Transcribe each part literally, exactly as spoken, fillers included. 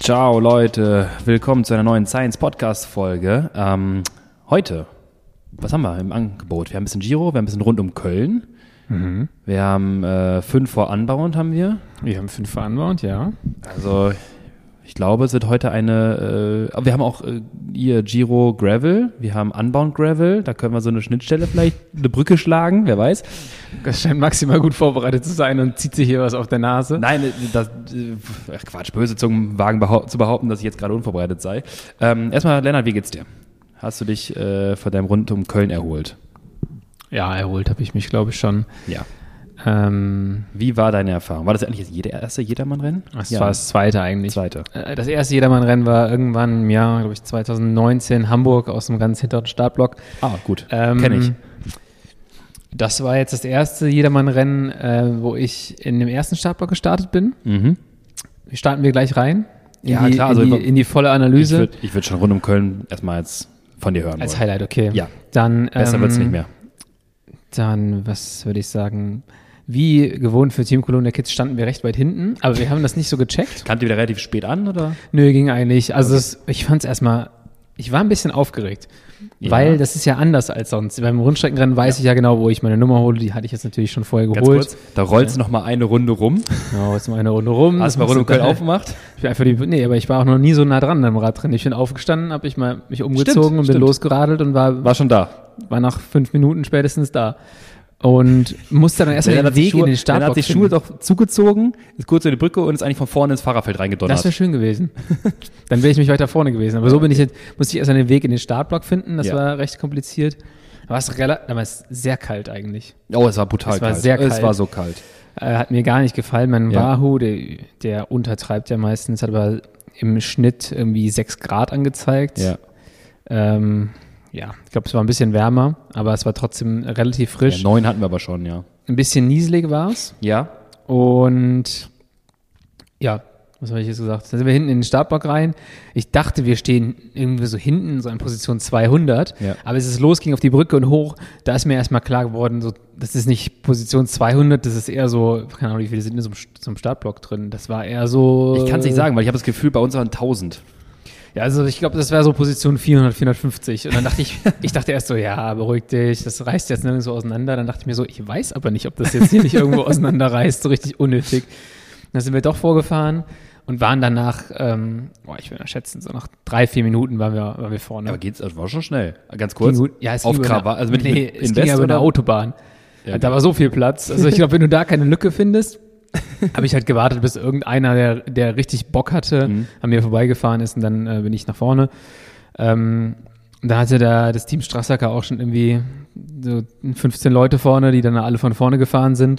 Ciao Leute, willkommen zu einer neuen Science-Podcast-Folge. Ähm, heute, was haben wir im Angebot? Wir haben ein bisschen Giro, wir haben ein bisschen rund um Köln. Mhm. Wir haben äh, fünf vor Unbound haben wir. Wir haben fünf vor Unbound, ja. Also ich glaube, es wird heute eine, äh, wir haben auch äh, hier Giro Gravel, wir haben Unbound Gravel, da können wir so eine Schnittstelle vielleicht, eine Brücke schlagen, wer weiß. Das scheint maximal gut vorbereitet zu sein und zieht sich hier was auf der Nase. Nein, das, ach Quatsch, böse Zungen wagen behau- zu behaupten, dass ich jetzt gerade unvorbereitet sei. Ähm, erstmal, Lennart, wie geht's dir? Hast du dich äh, von deinem Rund um Köln erholt? Ja, erholt habe ich mich, glaube ich, schon. Ja. Ähm, Wie war deine Erfahrung? War das eigentlich das erste Jedermann-Rennen? Das ja. war das zweite eigentlich. Zweite. Das erste Jedermann-Rennen war irgendwann im Jahr, glaube ich, zwanzig neunzehn, Hamburg aus dem ganz hinteren Startblock. Ah, gut. Ähm, Kenn ich. Das war jetzt das erste Jedermann-Rennen, äh, wo ich in dem ersten Startblock gestartet bin. Mhm. Starten wir gleich rein in, Ja, die, klar, in, also die, in die volle Analyse. Ich würde ich würd schon rund um Köln erstmal jetzt von dir hören Als wollen. Highlight, okay. Ja. Dann, Besser ähm, wird's nicht mehr. Dann, was würde ich sagen, wie gewohnt für Team Cologne Kids standen wir recht weit hinten, aber wir haben das nicht so gecheckt. Kamt ihr wieder relativ spät an, oder? Nö, ging eigentlich. Also Okay. das, ich fand es erstmal, ich war ein bisschen aufgeregt, Ja. weil das ist ja anders als sonst. Beim Rundstreckenrennen weiß Ja. ich ja genau, wo ich meine Nummer hole, die hatte ich jetzt natürlich schon vorher Ganz geholt. kurz, da rollst du noch mal eine Runde rum. Genau, jetzt mal eine Runde rum. Hast du mal Das rund um Köln musste- aufgemacht? Ich bin einfach die, nee, aber ich war auch noch nie so nah dran am Radrennen. Ich bin aufgestanden, habe ich mal mich umgezogen Stimmt, und bin stimmt. losgeradelt und war, War schon da. war nach fünf Minuten spätestens da. Und musste dann erstmal Lennart den hat die Weg in den Schuhe- Lennart Startblock hat die finden. Schuhe doch zugezogen, ist kurz über die Brücke und ist eigentlich von vorne ins Fahrerfeld reingedonnert. Das wäre schön gewesen. Dann wäre ich mich weiter vorne gewesen. Aber so bin ich jetzt, musste ich erst einen Weg in den Startblock finden. Das Ja. war recht kompliziert. Aber es war damals sehr kalt eigentlich. Oh, es war brutal Es war kalt. sehr Es kalt. war so kalt. Äh, hat mir gar nicht gefallen. Mein Ja. Wahoo, der, der untertreibt ja meistens, hat aber im Schnitt irgendwie sechs Grad angezeigt. Ja. Ähm, ja, ich glaube, es war ein bisschen wärmer, aber es war trotzdem relativ ja. frisch. Neun hatten wir aber schon, ja. Ein bisschen nieselig war es. Ja. Und ja, was habe ich jetzt gesagt? Dann sind wir hinten in den Startblock rein. Ich dachte, wir stehen irgendwie so hinten, so in Position zweihundert. Ja. Aber als es losging auf die Brücke und hoch, da ist mir erstmal klar geworden, so, das ist nicht Position zweihundert, das ist eher so, keine Ahnung, wie viele sind in so einem, so einem Startblock drin. Das war eher so. Ich kann es nicht sagen, weil ich habe das Gefühl, bei uns waren tausend. Ja, also ich glaube, das wäre so Position vierhundert, vierhundertfünfzig. Und dann dachte ich, ich dachte erst so, ja, beruhig dich, das reißt jetzt nirgendwo auseinander. Dann dachte ich mir so, ich weiß aber nicht, ob das jetzt hier nicht irgendwo auseinanderreißt, so richtig unnötig. Dann sind wir doch vorgefahren und waren danach, ähm, boah, ich würde mal schätzen, so nach drei, vier Minuten waren wir, waren wir vorne. Aber geht's, das war schon schnell. Ganz kurz. Ging gut. Ja, es auf ging über Krawa, eine- also mit, nee, mit es Invest ging ja über eine oder? Autobahn. Ja, Da okay. war so viel Platz. Also ich glaube, wenn du da keine Lücke findest, habe ich halt gewartet, bis irgendeiner, der, der richtig Bock hatte, Mhm. an mir vorbeigefahren ist und dann äh, bin ich nach vorne. Ähm, da hatte da das Team Strassacker auch schon irgendwie so fünfzehn Leute vorne, die dann alle von vorne gefahren sind.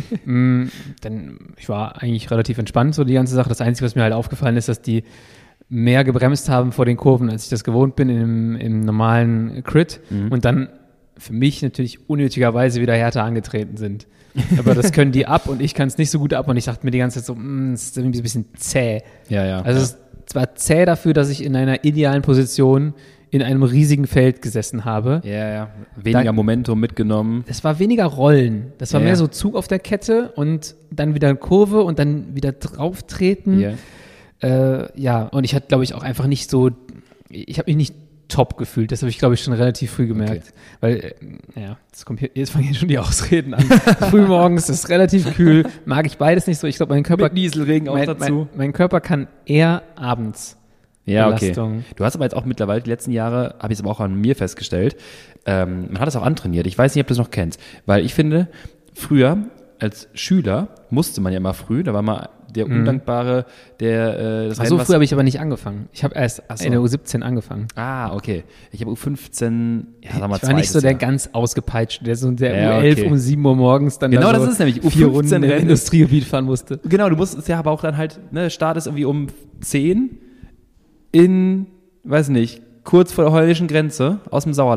mm, dann, ich war eigentlich relativ entspannt, so die ganze Sache. Das Einzige, was mir halt aufgefallen ist, dass die mehr gebremst haben vor den Kurven, als ich das gewohnt bin im, im normalen Crit. Mhm. Und dann für mich natürlich unnötigerweise wieder härter angetreten sind. Aber das können die ab und ich kann es nicht so gut ab. Und ich dachte mir die ganze Zeit so, mm, das ist irgendwie ein bisschen zäh. Ja, ja. Also es es war zäh dafür, dass ich in einer idealen Position in einem riesigen Feld gesessen habe. ja, ja. Weniger Da- Momentum mitgenommen. Das war weniger Rollen. Das war Ja, mehr ja. so Zug auf der Kette und dann wieder eine Kurve und dann wieder drauftreten. Ja. Äh, ja, und ich hatte, glaube ich, auch einfach nicht so, ich habe mich nicht top gefühlt. Das habe ich, glaube ich, schon relativ früh gemerkt. Weil, äh, ja, jetzt, kommt hier, jetzt fangen hier schon die Ausreden an. Frühmorgens ist relativ kühl, mag ich beides nicht so. Ich glaube, mein Körper, Mit Nieselregen auch mein, dazu. mein, mein Körper kann eher abends. Ja, okay. Belastung. Du hast aber jetzt auch mittlerweile, die letzten Jahre, habe ich es aber auch an mir festgestellt, ähm, man hat es auch antrainiert. Ich weiß nicht, ob du es noch kennst. Weil ich finde, früher als Schüler musste man ja immer früh, da war mal der Undankbare, der äh, das Ach so Rennen, was- früh habe ich aber nicht angefangen. Ich habe erst Ach so. in der U siebzehn angefangen. Ah, okay. Ich habe U fünfzehn, ja, sag mal Ich war nicht so zweites der Jahr. ganz ausgepeitschte, der so der Ja, U elf okay. um sieben Uhr morgens dann Genau, da das so ist nämlich U vier fünfzehn Runden im Rennen. Industriegebiet fahren musste. Genau, du musst ja aber auch dann halt, ne, Start ist irgendwie um zehn in, weiß nicht, kurz vor der holländischen Grenze aus dem Sauerland.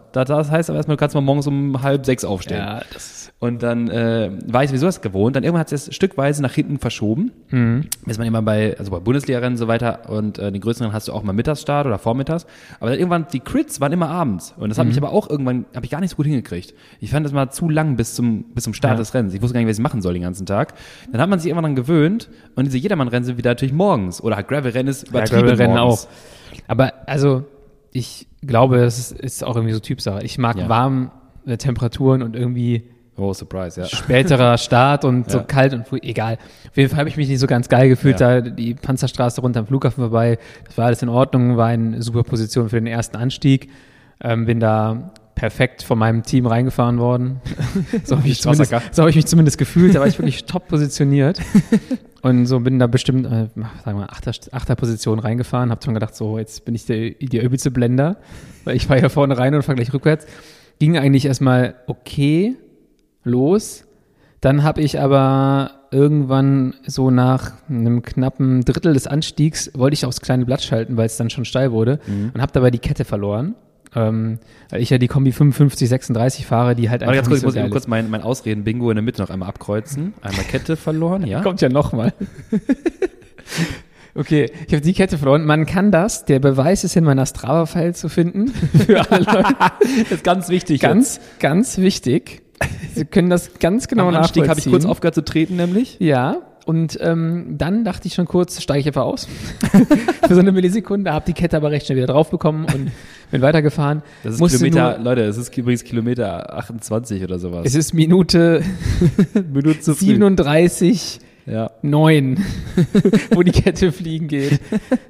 Das, das heißt aber erstmal, du kannst mal morgens um halb sechs aufstehen. Ja, das Und dann äh, war ich sowieso das gewohnt. Dann irgendwann hat es stückweise nach hinten verschoben. Mhm. Bis man immer bei, also bei Bundesliga-Rennen und so weiter und äh, den größeren hast du auch mal Mittagsstart oder vormittags. Aber dann irgendwann, die Crits waren immer abends. Und das hat mhm. mich aber auch irgendwann, habe ich gar nicht so gut hingekriegt. Ich fand das mal zu lang bis zum bis zum Start ja. des Rennens. Ich wusste gar nicht, was ich machen soll den ganzen Tag. Dann hat man sich irgendwann dran gewöhnt und diese Jedermann-Rennen sind wieder natürlich morgens. Oder halt Gravel-Rennen ist übertrieben ja, Gravel-Rennen morgens. auch. Aber also, ich glaube, das ist, ist auch irgendwie so Typsache. Ich mag ja. warme Temperaturen und irgendwie oh, Surprise, ja. späterer Start und ja. so kalt und egal. Auf jeden Fall habe ich mich nicht so ganz geil gefühlt, ja. da die Panzerstraße runter am Flughafen vorbei. Das war alles in Ordnung, war eine super Position für den ersten Anstieg. Ähm, bin da perfekt von meinem Team reingefahren worden. so habe ich, zumindest, so hab ich mich zumindest gefühlt, da war ich wirklich top positioniert. Und so bin da bestimmt, äh, sagen wir mal, Achter, Achterposition reingefahren, habe schon gedacht, so jetzt bin ich der, der übelste Blender, weil ich fahre ja vorne rein und fahre gleich rückwärts. Ging eigentlich erstmal okay los. Dann habe ich aber irgendwann so nach einem knappen Drittel des Anstiegs wollte ich aufs kleine Blatt schalten, weil es dann schon steil wurde mhm. und habe dabei die Kette verloren. Ähm, weil ich ja die Kombi fünfundfünfzig sechsunddreißig fahre, die halt einfach ganz nicht kurz, so ich muss kurz mein, mein Ausreden-Bingo in der Mitte noch einmal abkreuzen. Einmal Kette verloren, ja. Kommt ja nochmal. Okay, ich habe die Kette verloren. Man kann das, der Beweis ist in meiner Strava-File zu finden. Für alle Leute. Das ist ganz wichtig. Ganz, jetzt. ganz wichtig. Sie können das ganz genau Am nachvollziehen. Anstieg habe ich kurz aufgehört zu treten, nämlich. Ja, und ähm, dann dachte ich schon kurz, steige ich einfach aus. Für so eine Millisekunde, habe die Kette aber recht schnell wieder drauf bekommen und bin weitergefahren. Das ist Musste Kilometer, nur, Leute, das ist übrigens Kilometer achtundzwanzig oder sowas. Es ist Minute, Minute zu siebenunddreißig, ja. neun, wo die Kette fliegen geht.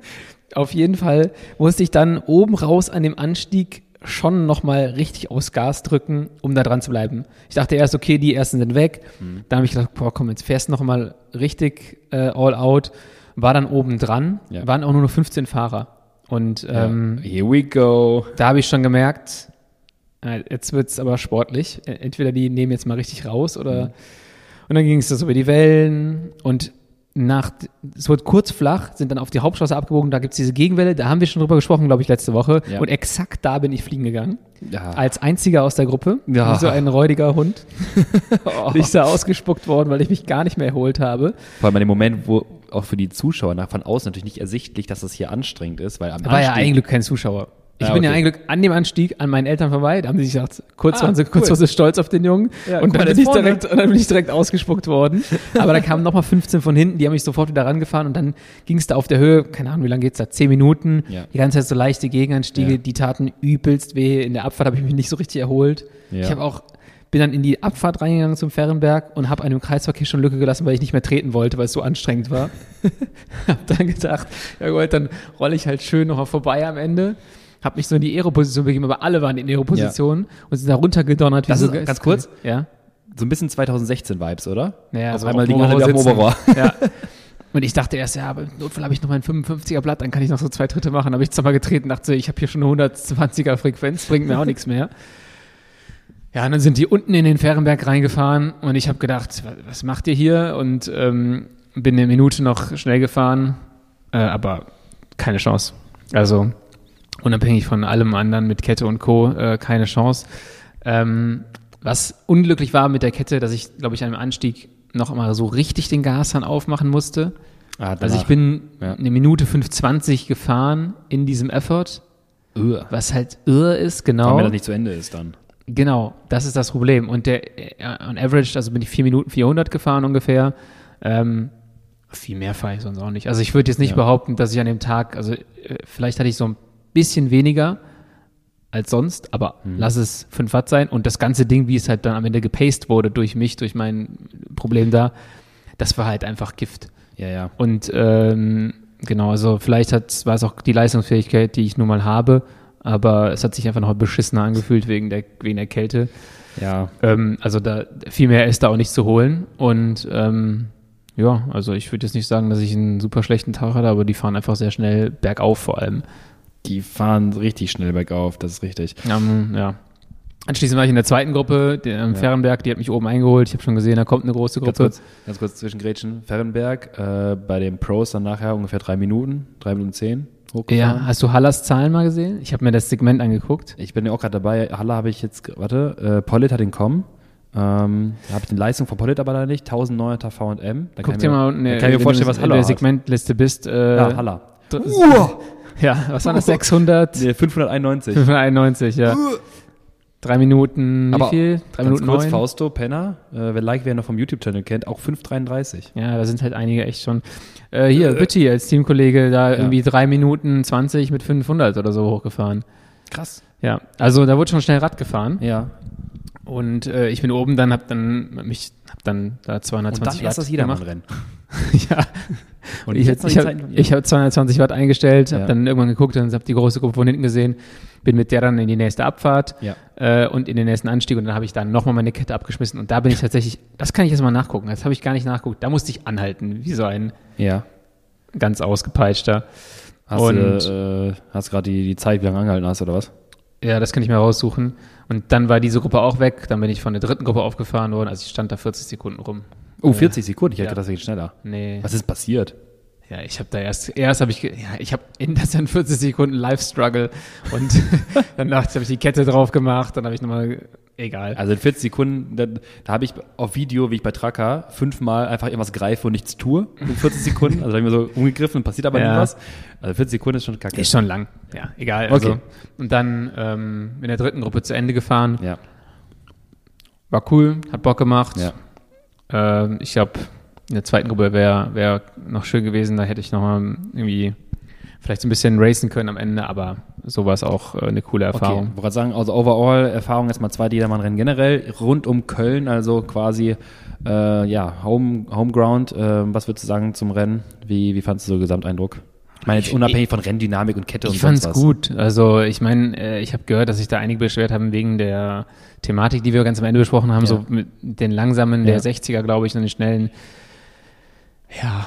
Auf jeden Fall musste ich dann oben raus an dem Anstieg schon nochmal richtig aufs Gas drücken, um da dran zu bleiben. Ich dachte erst, okay, die ersten sind weg. Mhm. Dann habe ich gedacht, boah, komm, jetzt fährst du nochmal richtig äh, all out. War dann oben dran, ja. waren auch nur noch fünfzehn Fahrer. Und ähm, ja. Here we go. Da habe ich schon gemerkt, äh, jetzt wird's aber sportlich. Entweder die nehmen jetzt mal richtig raus oder mhm. und dann ging es so über die Wellen und nach, es wurde kurz flach, sind dann auf die Hauptstraße abgebogen, da gibt's diese Gegenwelle, da haben wir schon drüber gesprochen, glaube ich, letzte Woche. Ja. Und exakt da bin ich fliegen gegangen. Ja. Als einziger aus der Gruppe. Ja. Wie so ein räudiger Hund. oh. Ich da ausgespuckt worden, weil ich mich gar nicht mehr erholt habe. Vor allem in dem Moment, wo auch für die Zuschauer nach von außen natürlich nicht ersichtlich, dass das hier anstrengend ist, weil am da war ja eigentlich kein Zuschauer. Ich ja, bin okay. ja eigentlich an dem Anstieg an meinen Eltern vorbei, da haben sie sich gedacht, kurz, ah, waren sie, cool. kurz waren sie stolz auf den Jungen ja, und, dann bin ich direkt, und dann bin ich direkt ausgespuckt worden. Aber da kamen nochmal fünfzehn von hinten, die haben mich sofort wieder rangefahren und dann ging es da auf der Höhe, keine Ahnung, wie lange geht's da, zehn Minuten, ja. die ganze Zeit so leichte Gegenanstiege, ja. die taten übelst weh. In der Abfahrt habe ich mich nicht so richtig erholt. Ja. Ich habe auch, bin dann in die Abfahrt reingegangen zum Fährenberg und habe einem Kreisverkehr schon Lücke gelassen, weil ich nicht mehr treten wollte, weil es so anstrengend war. Hab dann gedacht, ja gut, dann rolle ich halt schön noch vorbei am Ende. Hab mich so in die Aero-Position begeben, aber alle waren in Aero-Position ja. und sind da runtergedonnert. Wie das so ist, ganz kurz, ja? so ein bisschen zweitausendsechzig-Vibes, oder? Ja, also einmal die ganze Zeit auf dem Oberrohr. Ja. Und ich dachte erst, ja, aber im Notfall habe ich noch mein fünfundfünfziger Blatt, dann kann ich noch so zwei Dritte machen. Habe ich zweimal getreten, dachte, ich habe hier schon eine hundertzwanziger Frequenz, bringt mir auch nichts mehr. Ja, und dann sind die unten in den Fährenberg reingefahren und ich habe gedacht, was macht ihr hier? Und ähm, bin eine Minute noch schnell gefahren, äh, aber keine Chance. Also unabhängig von allem anderen mit Kette und Co. Äh, keine Chance. Ähm, was unglücklich war mit der Kette, dass ich, glaube ich, an einem Anstieg noch mal so richtig den Gashahn aufmachen musste. Ah, also ich bin ja. eine Minute fünf zwanzig gefahren in diesem Effort, Ugh. was halt irre ist, genau. Wenn das nicht zu Ende ist dann. Genau, das ist das Problem. Und der on average, also bin ich vier Minuten vierhundert gefahren ungefähr. Ähm, viel mehr fahre ich sonst auch nicht. Also ich würde jetzt nicht ja. behaupten, dass ich an dem Tag, also vielleicht hatte ich so ein bisschen weniger als sonst, aber mhm. lass es fünf Watt sein. Und das ganze Ding, wie es halt dann am Ende gepaced wurde durch mich, durch mein Problem da, das war halt einfach Gift. Ja, ja. Und ähm, genau, also vielleicht hat, war es auch die Leistungsfähigkeit, die ich nun mal habe, aber es hat sich einfach noch beschissener angefühlt wegen der, wegen der Kälte. Ja. Ähm, also da viel mehr ist da auch nicht zu holen. Und ähm, ja, also ich würde jetzt nicht sagen, dass ich einen super schlechten Tag hatte, aber die fahren einfach sehr schnell bergauf vor allem. Die fahren richtig schnell bergauf, das ist richtig. Um, ja. Anschließend war ich in der zweiten Gruppe, der am ja. Fährenberg, die hat mich oben eingeholt. Ich habe schon gesehen, da kommt eine große Gruppe. Ganz kurz, ganz kurz zwischengrätschen. Fährenberg, äh, bei den Pros dann nachher ungefähr drei Minuten, drei Minuten zehn, hochgefahren. Ja, hast du Hallers Zahlen mal gesehen? Ich habe mir das Segment angeguckt. Ich bin ja auch gerade dabei. Haller habe ich jetzt, warte, äh, Pollitt hat den kommen. Ähm, da habe ich die Leistung von Pollitt aber leider nicht. tausendneunhundert V und M. Da Guck kann dir mir, mal unten, da kann ich mir vorstellen, was in Haller der hat. Segmentliste bist. Äh, Ja, Haller. Uh. Ja, was waren das? sechshundert? Nee, fünfhunderteinundneunzig. fünfhunderteinundneunzig, ja. Drei Minuten, Aber wie viel? Drei Ganz Minuten kurz, neun? Fausto, Penner, äh, wer Like, wer noch vom YouTube-Channel kennt, auch fünf dreiunddreißig. Ja, da sind halt einige echt schon. Äh, hier, Bitti als Teamkollege, da Ja. irgendwie drei Minuten zwanzig mit fünfhundert oder so hochgefahren. Krass. Ja, also da wurde schon schnell Rad gefahren. Ja. Und äh, ich bin oben dann, hab dann mich, hab dann da Und dann zweihundertzwanzig erst Watt das gemacht. Jedermann-Rennen. Ja. Und ich jetzt noch ich die habe Zeiten- ich hab zweihundertzwanzig Watt eingestellt, habe Ja. dann irgendwann geguckt und habe die große Gruppe von hinten gesehen, bin mit der dann in die nächste Abfahrt Ja. äh, und in den nächsten Anstieg und dann habe ich dann nochmal meine Kette abgeschmissen und da bin ich tatsächlich, das kann ich jetzt mal nachgucken, das habe ich gar nicht nachgeguckt, da musste ich anhalten, wie so ein Ja. ganz ausgepeitschter. Hast Und- du äh, hast gerade die, die Zeit, wie lange angehalten hast, oder was? Ja, das kann ich mir raussuchen. Und dann war diese Gruppe auch weg, dann bin ich von der dritten Gruppe aufgefahren worden, also ich stand da vierzig Sekunden rum. Oh, vierzig Sekunden. Ich hätte ja. gedacht, das geht schneller. Nee. Was ist passiert? Ja, ich habe da erst, erst habe ich, ge- ja, ich habe in das dann vierzig Sekunden Live-Struggle und danach habe ich die Kette drauf gemacht, dann habe ich nochmal, egal. Also in vierzig Sekunden, da, da habe ich auf Video, wie ich bei Tracker, fünfmal einfach irgendwas greife und nichts tue in vierzig Sekunden. Also da habe ich mir so umgegriffen, passiert aber Ja. nie was. Also vierzig Sekunden ist schon kacke. Ist schon lang, ja, egal. Also, Okay. und dann ähm, in der dritten Gruppe zu Ende gefahren, Ja, war cool, hat Bock gemacht. ja. Ähm, ich glaube, in der zweiten Gruppe wäre wär noch schön gewesen, da hätte ich nochmal irgendwie vielleicht so ein bisschen racen können am Ende, aber so war es auch äh, eine coole Okay, Erfahrung. ich wollte gerade sagen, also overall Erfahrung jetzt mal zweite Jedermann-Rennen generell, rund um Köln, also quasi, äh, ja, Home, Homeground. Äh, was würdest du sagen zum Rennen? Wie, wie fandest du so Gesamteindruck? Ich meine jetzt unabhängig von Renndynamik und Kette und Ich sonst fand's was. gut. Also ich meine, äh, ich habe gehört, dass sich da einige beschwert haben wegen der Thematik, die wir ganz am Ende besprochen haben, Ja. so mit den langsamen, Ja. der sechziger, glaube ich, und den schnellen. Ja,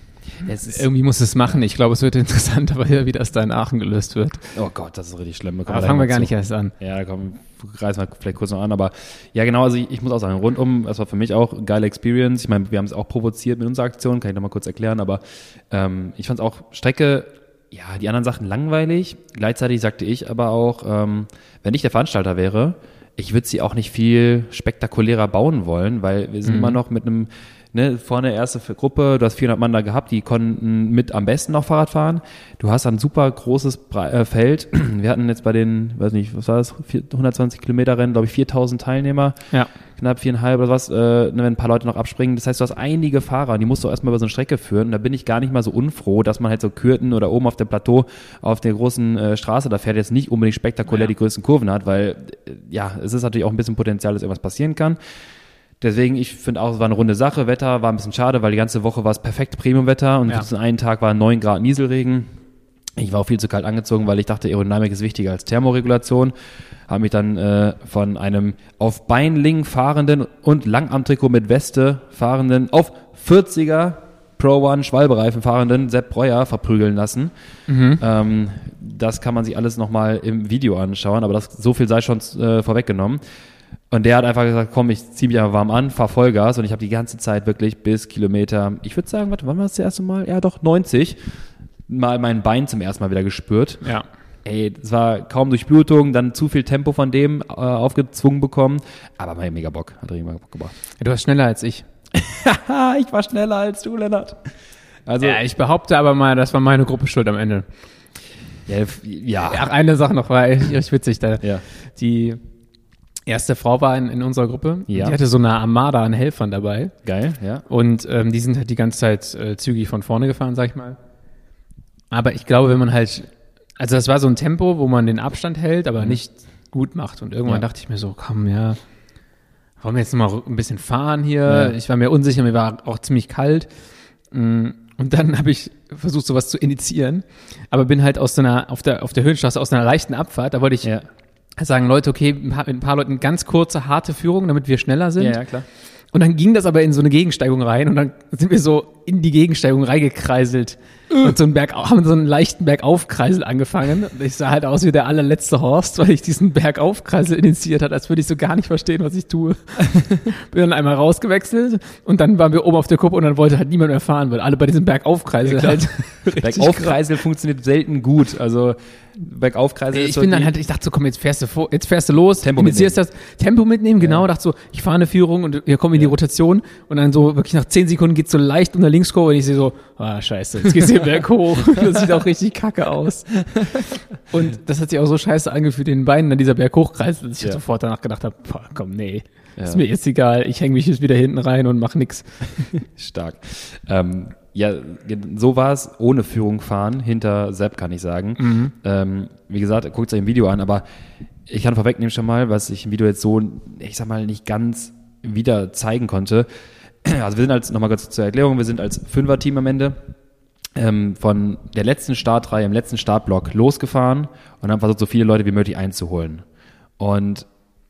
Es ist, irgendwie muss es machen. Ich glaube, es wird interessant, aber wie das da in Aachen gelöst wird. oh Gott, das ist richtig schlimm. Da kommen Aber wir fangen wir gleich gar mal nicht zu. erst an. Ja, da kommen, reißen wir vielleicht kurz noch an, aber ja, genau, also ich, ich muss auch sagen, rundum, das war für mich auch eine geile Experience. Ich meine, wir haben es auch provoziert mit unserer Aktion, kann ich noch mal kurz erklären, aber ähm, ich fand es auch Strecke, ja, die anderen Sachen langweilig. Gleichzeitig sagte ich aber auch, ähm, wenn ich der Veranstalter wäre, ich würde sie auch nicht viel spektakulärer bauen wollen, weil wir sind Mhm. immer noch mit einem, ne, vorne erste Gruppe, du hast vierhundert Mann da gehabt, die konnten mit am besten noch Fahrrad fahren. Du hast ein super großes Bre- äh, Feld. Wir hatten jetzt bei den, weiß nicht, was war das, hundertzwanzig Kilometer Rennen, glaube ich, viertausend Teilnehmer, Ja. knapp viereinhalb oder was, äh, ne, wenn ein paar Leute noch abspringen. Das heißt, du hast einige Fahrer, die musst du erstmal über so eine Strecke führen. Und da bin ich gar nicht mal so unfroh, dass man halt so Kürten oder oben auf dem Plateau auf der großen äh, Straße da fährt, jetzt nicht unbedingt spektakulär Ja. die größten Kurven hat, weil, äh, ja, es ist natürlich auch ein bisschen Potenzial, dass irgendwas passieren kann. Deswegen, ich finde auch, es war eine runde Sache. Wetter war ein bisschen schade, weil die ganze Woche war es perfekt Premiumwetter und Ja. diesen einen Tag war neun Grad Nieselregen. Ich war auch viel zu kalt angezogen, weil ich dachte, Aerodynamik ist wichtiger als Thermoregulation. Habe mich dann äh, von einem auf Beinling fahrenden und Langarmtrikot mit Weste fahrenden auf vierziger Pro One Schwalbereifen fahrenden Sepp Breuer verprügeln lassen. Mhm. Ähm, das kann man sich alles nochmal im Video anschauen, aber das, so viel sei schon äh, vorweggenommen. Und der hat einfach gesagt, komm, ich zieh mich einfach warm an, fahr Vollgas und ich habe die ganze Zeit wirklich bis Kilometer, ich würde sagen, warte, wann war das das erste Mal? Ja doch, neunzig, mal mein Bein zum ersten Mal wieder gespürt. Ja. Ey, es war kaum Durchblutung, dann zu viel Tempo von dem äh, aufgezwungen bekommen, aber mein mega Bock, hat richtig mega Bock gebracht. Ja, du warst schneller als ich. Haha, ich war schneller als du, Lennart. Also, Ja, ich behaupte aber mal, das war meine Gruppe schuld am Ende. ja, f- ja, Ach, eine Sache noch, war echt, echt witzig. Da. ja. Die erste Frau war in, in unserer Gruppe. Ja. Die hatte so eine Armada an Helfern dabei. Geil, ja. Und ähm, die sind halt die ganze Zeit äh, zügig von vorne gefahren, sag ich mal. Aber ich glaube, wenn man halt, also das war so ein Tempo, wo man den Abstand hält, aber nicht gut macht. Und irgendwann Ja. dachte ich mir so, komm, ja, wollen wir jetzt noch mal ein bisschen fahren hier? Ja. Ich war mir unsicher, mir war auch ziemlich kalt. Mm, Und dann habe ich versucht, sowas zu initiieren, aber bin halt aus so einer, auf der, auf der Höhenstraße, aus einer leichten Abfahrt, da wollte ich Ja, sagen, Leute, okay, ein paar, mit ein paar Leuten ganz kurze, harte Führung, damit wir schneller sind. ja, ja, klar. Und dann ging das aber in so eine Gegensteigung rein und dann sind wir so in die Gegensteigung reingekreiselt. und so einen Berg, haben so einen leichten Bergaufkreisel angefangen. Und ich sah halt aus wie der allerletzte Horst, weil ich diesen Bergaufkreisel initiiert hat, als würde ich so gar nicht verstehen, was ich tue. Bin dann einmal rausgewechselt und dann waren wir oben auf der Kuppe und dann wollte halt niemand mehr fahren, weil alle bei diesem Bergaufkreisel Ja, halt. Bergaufkreisel funktioniert selten gut. Also Bergaufkreisel Ich ist so bin dann die- halt, ich dachte so, komm, jetzt fährst du vor, jetzt fährst du los, Tempo initiierst das, Tempo mitnehmen, genau, dachte so, ich fahre eine Führung und wir kommen in die Rotation und dann so wirklich nach zehn Sekunden geht's so leicht unter Linkskurve und ich sehe so, ah, scheiße, jetzt geht's hier berg hoch. Das sieht auch richtig kacke aus. Und das hat sich auch so scheiße angefühlt in den Beinen an dieser Berghochkreis, dass ich Ja. sofort danach gedacht habe, boah, komm, nee, Ja. ist mir jetzt egal, ich hänge mich jetzt wieder hinten rein und mach nix. Stark. Ähm, ja, so war es ohne Führung fahren, hinter Sepp, kann ich sagen. Mhm. Ähm, wie gesagt, guckt euch ein Video an, aber ich kann vorwegnehmen schon mal, was ich im Video jetzt so, ich sag mal, nicht ganz wieder zeigen konnte. Also wir sind als, nochmal kurz zur Erklärung, wir sind als Fünfer-Team am Ende ähm, von der letzten Startreihe, im letzten Startblock losgefahren und haben versucht, so viele Leute wie möglich einzuholen. Und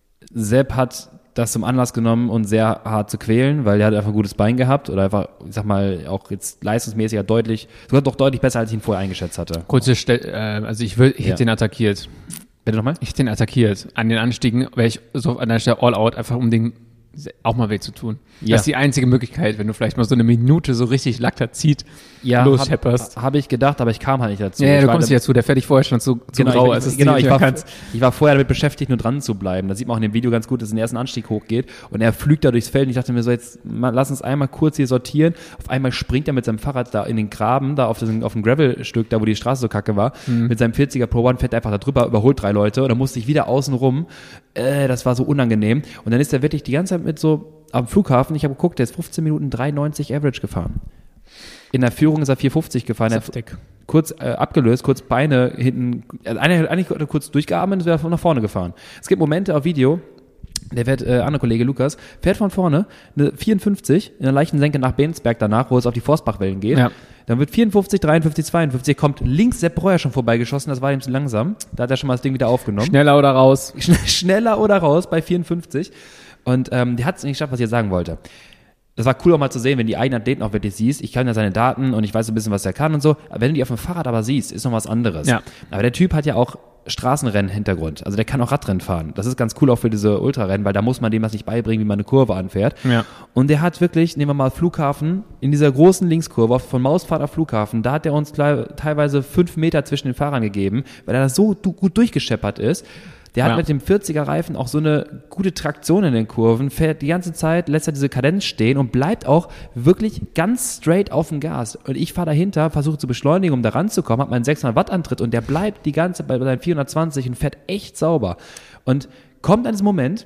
Sepp hat das zum Anlass genommen, uns sehr hart zu quälen, weil er hat einfach ein gutes Bein gehabt oder einfach, ich sag mal, auch jetzt leistungsmäßig ja deutlich, sogar doch deutlich besser, als ich ihn vorher eingeschätzt hatte. Kurze Stelle, äh, also ich will, ich Ja. hätte den attackiert. Bitte nochmal? Ich hätte den attackiert. An den Anstiegen wäre ich so an der Stelle all out, einfach um den auch mal weh zu tun. Ja. Das ist die einzige Möglichkeit, wenn du vielleicht mal so eine Minute so richtig Laktat zieht, Ja, loshepperst. habe hab ich gedacht, aber ich kam halt nicht dazu. Ja, ja, ich du war kommst da- nicht dazu, der fährt dich vorher schon zu, zu Genau, grau, ich, als es ich, genau nicht ich, mehr war, kannst. ich war vorher damit beschäftigt, nur dran zu bleiben. Da sieht man auch in dem Video ganz gut, dass es den ersten Anstieg hochgeht und er flügt da durchs Feld und ich dachte mir so, jetzt mal, lass uns einmal kurz hier sortieren. Auf einmal springt er mit seinem Fahrrad da in den Graben, da auf, das, auf dem Gravelstück, da wo die Straße so kacke war, Mhm. mit seinem vierziger Pro One fährt er einfach da drüber, überholt drei Leute und dann musste ich wieder außen rum. Äh, das war so unangenehm. Und dann ist er wirklich die ganze Zeit mit so am Flughafen, ich habe geguckt, der ist fünfzehn Minuten drei neunzig Average gefahren. In der Führung ist er vier fünfzig gefahren. Er hat Saftig. kurz äh, abgelöst, kurz Beine hinten, also einer eigentlich hat er kurz durchgeatmet und ist wieder nach vorne gefahren. Es gibt Momente auf Video, der fährt, äh, andere Kollege Lukas, fährt von vorne eine vierundfünfzig in einer leichten Senke nach Bensberg danach, wo es auf die Forstbachwellen geht. Ja. Dann wird vierundfünfzig, dreiundfünfzig, zweiundfünfzig, kommt links Sepp Breuer schon vorbeigeschossen, das war ihm zu langsam. Da hat er schon mal das Ding wieder aufgenommen. Schneller oder raus. Schn- Schneller oder raus bei vierundfünfzig. Und ähm, der hat es nicht geschafft, was ich jetzt sagen wollte. Das war cool auch mal zu sehen, wenn die eigenen Athleten auch wirklich siehst. Ich kann ja seine Daten und ich weiß so ein bisschen, was er kann und so. Aber wenn du die auf dem Fahrrad aber siehst, ist noch was anderes. Ja. Aber der Typ hat ja auch Straßenrennen-Hintergrund. Also der kann auch Radrennen fahren. Das ist ganz cool auch für diese Ultrarennen, weil da muss man dem was nicht beibringen, wie man eine Kurve anfährt. Ja. Und der hat wirklich, nehmen wir mal Flughafen, in dieser großen Linkskurve von Mausfahrt auf Flughafen, da hat er uns klar, teilweise fünf Meter zwischen den Fahrern gegeben, weil er da so du- gut durchgescheppert ist. Der hat Ja. mit dem vierziger Reifen auch so eine gute Traktion in den Kurven, fährt die ganze Zeit, lässt er diese Kadenz stehen und bleibt auch wirklich ganz straight auf dem Gas. Und ich fahre dahinter, versuche zu beschleunigen, um da ranzukommen, habe meinen sechshundert Watt Antritt und der bleibt die ganze Zeit bei seinen vierhundertzwanzig und fährt echt sauber. Und kommt an diesem Moment,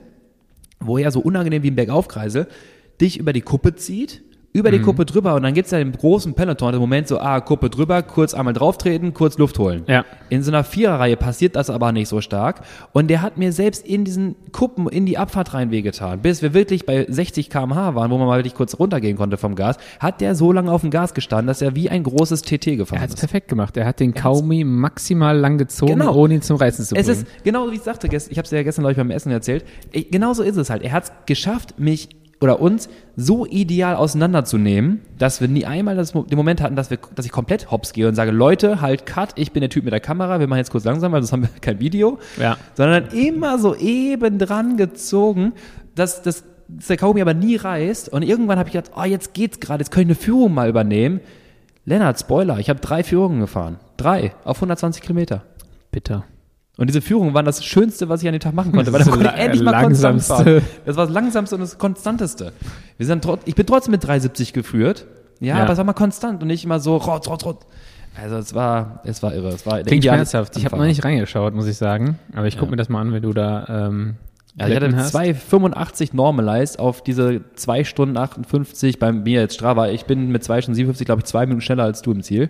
wo er so unangenehm wie ein Bergaufkreisel dich über die Kuppe zieht, über die Kuppe drüber und dann gibt's ja im großen Peloton den Moment so, ah, Kuppe drüber, kurz einmal drauftreten, kurz Luft holen. Ja. In so einer Viererreihe passiert das aber nicht so stark und der hat mir selbst in diesen Kuppen in die Abfahrt rein wehgetan. Bis wir wirklich bei sechzig Kilometer pro Stunde waren, wo man mal wirklich kurz runtergehen konnte vom Gas, hat der so lange auf dem Gas gestanden, dass er wie ein großes T T Er gefahren hat es ist. perfekt gemacht. Er hat den Kaumi maximal lang gezogen, Genau. ohne ihn zum Reißen zu Es bringen. ist genau wie ich sagte, gest- ich habe es ja gestern, glaube ich, beim Essen erzählt. Ich, genau so ist es halt. Er hat es geschafft, mich oder uns so ideal auseinanderzunehmen, dass wir nie einmal das, den Moment hatten, dass, wir, dass ich komplett hops gehe und sage, Leute, halt Cut, ich bin der Typ mit der Kamera, wir machen jetzt kurz langsam, weil sonst haben wir kein Video. Ja. Sondern immer so eben dran gezogen, dass, dass, dass der Kaumi aber nie reißt. Und irgendwann habe ich gedacht, oh, jetzt geht's gerade, jetzt kann ich eine Führung mal übernehmen. Lennart, Spoiler, ich habe drei Führungen gefahren. Drei auf hundertzwanzig Kilometer. Bitter. Und diese Führungen waren das Schönste, was ich an dem Tag machen konnte, weil Das da konnte ich la- endlich mal konstant langsamste. fahren. Das war das langsamste und das konstanteste. Wir sind trot- ich bin trotzdem mit drei siebzig geführt, ja, Ja. aber es war mal konstant und nicht immer so rot, rot, rot. Also es war, es war irre. Es war der Klingt ideale schmerzhaft. Ich habe noch Anfahrer. nicht reingeschaut, muss ich sagen. Aber ich gucke Ja. mir das mal an, wenn du da ähm, Ja, ich hatte Blenden hast. zwei fünfundachtzig normalized auf diese zwei Stunden achtundfünfzig bei mir jetzt Strava. Ich bin mit zwei Stunden siebenundfünfzig, glaube ich, zwei Minuten schneller als du im Ziel.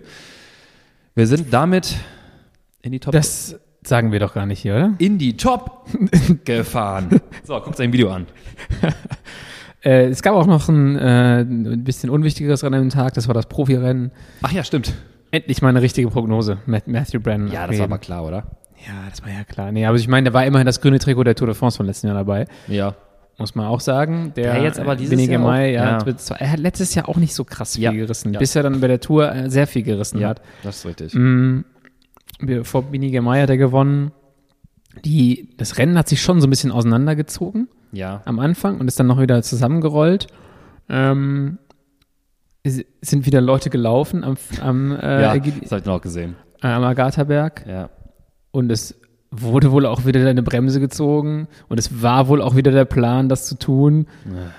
Wir sind damit in die Top Das sagen wir doch gar nicht hier, oder? in die Top gefahren. So, guckt euch ein Video an. Äh, es gab auch noch ein, äh, ein bisschen unwichtigeres Rennen am Tag, das war das Profirennen. Ach ja, stimmt. Endlich mal eine richtige Prognose. Matt- Matthew Brennan. Ja, das war mal klar, oder? Ja, das war ja klar. Nee, aber ich meine, da war immerhin das grüne Trikot der Tour de France von letzten Jahr dabei. Ja. muss man auch sagen. Der Der jetzt aber dieses Vinny Jahr Gemay, auch- ja, ja. wird zwar- er hat letztes Jahr auch nicht so krass viel Ja, gerissen, ja. bis er dann bei der Tour äh, sehr viel gerissen hat. das ist richtig. Mm, wir- Vor Vinny Gemay hat er gewonnen. Die, das Rennen hat sich schon so ein bisschen auseinandergezogen Ja. am Anfang und ist dann noch wieder zusammengerollt. Ähm, es sind wieder Leute gelaufen am, am, äh, Ja, Ägid- das habe ich noch gesehen. äh, am Agatha-Berg Ja. und es wurde wohl auch wieder eine Bremse gezogen und es war wohl auch wieder der Plan, das zu tun.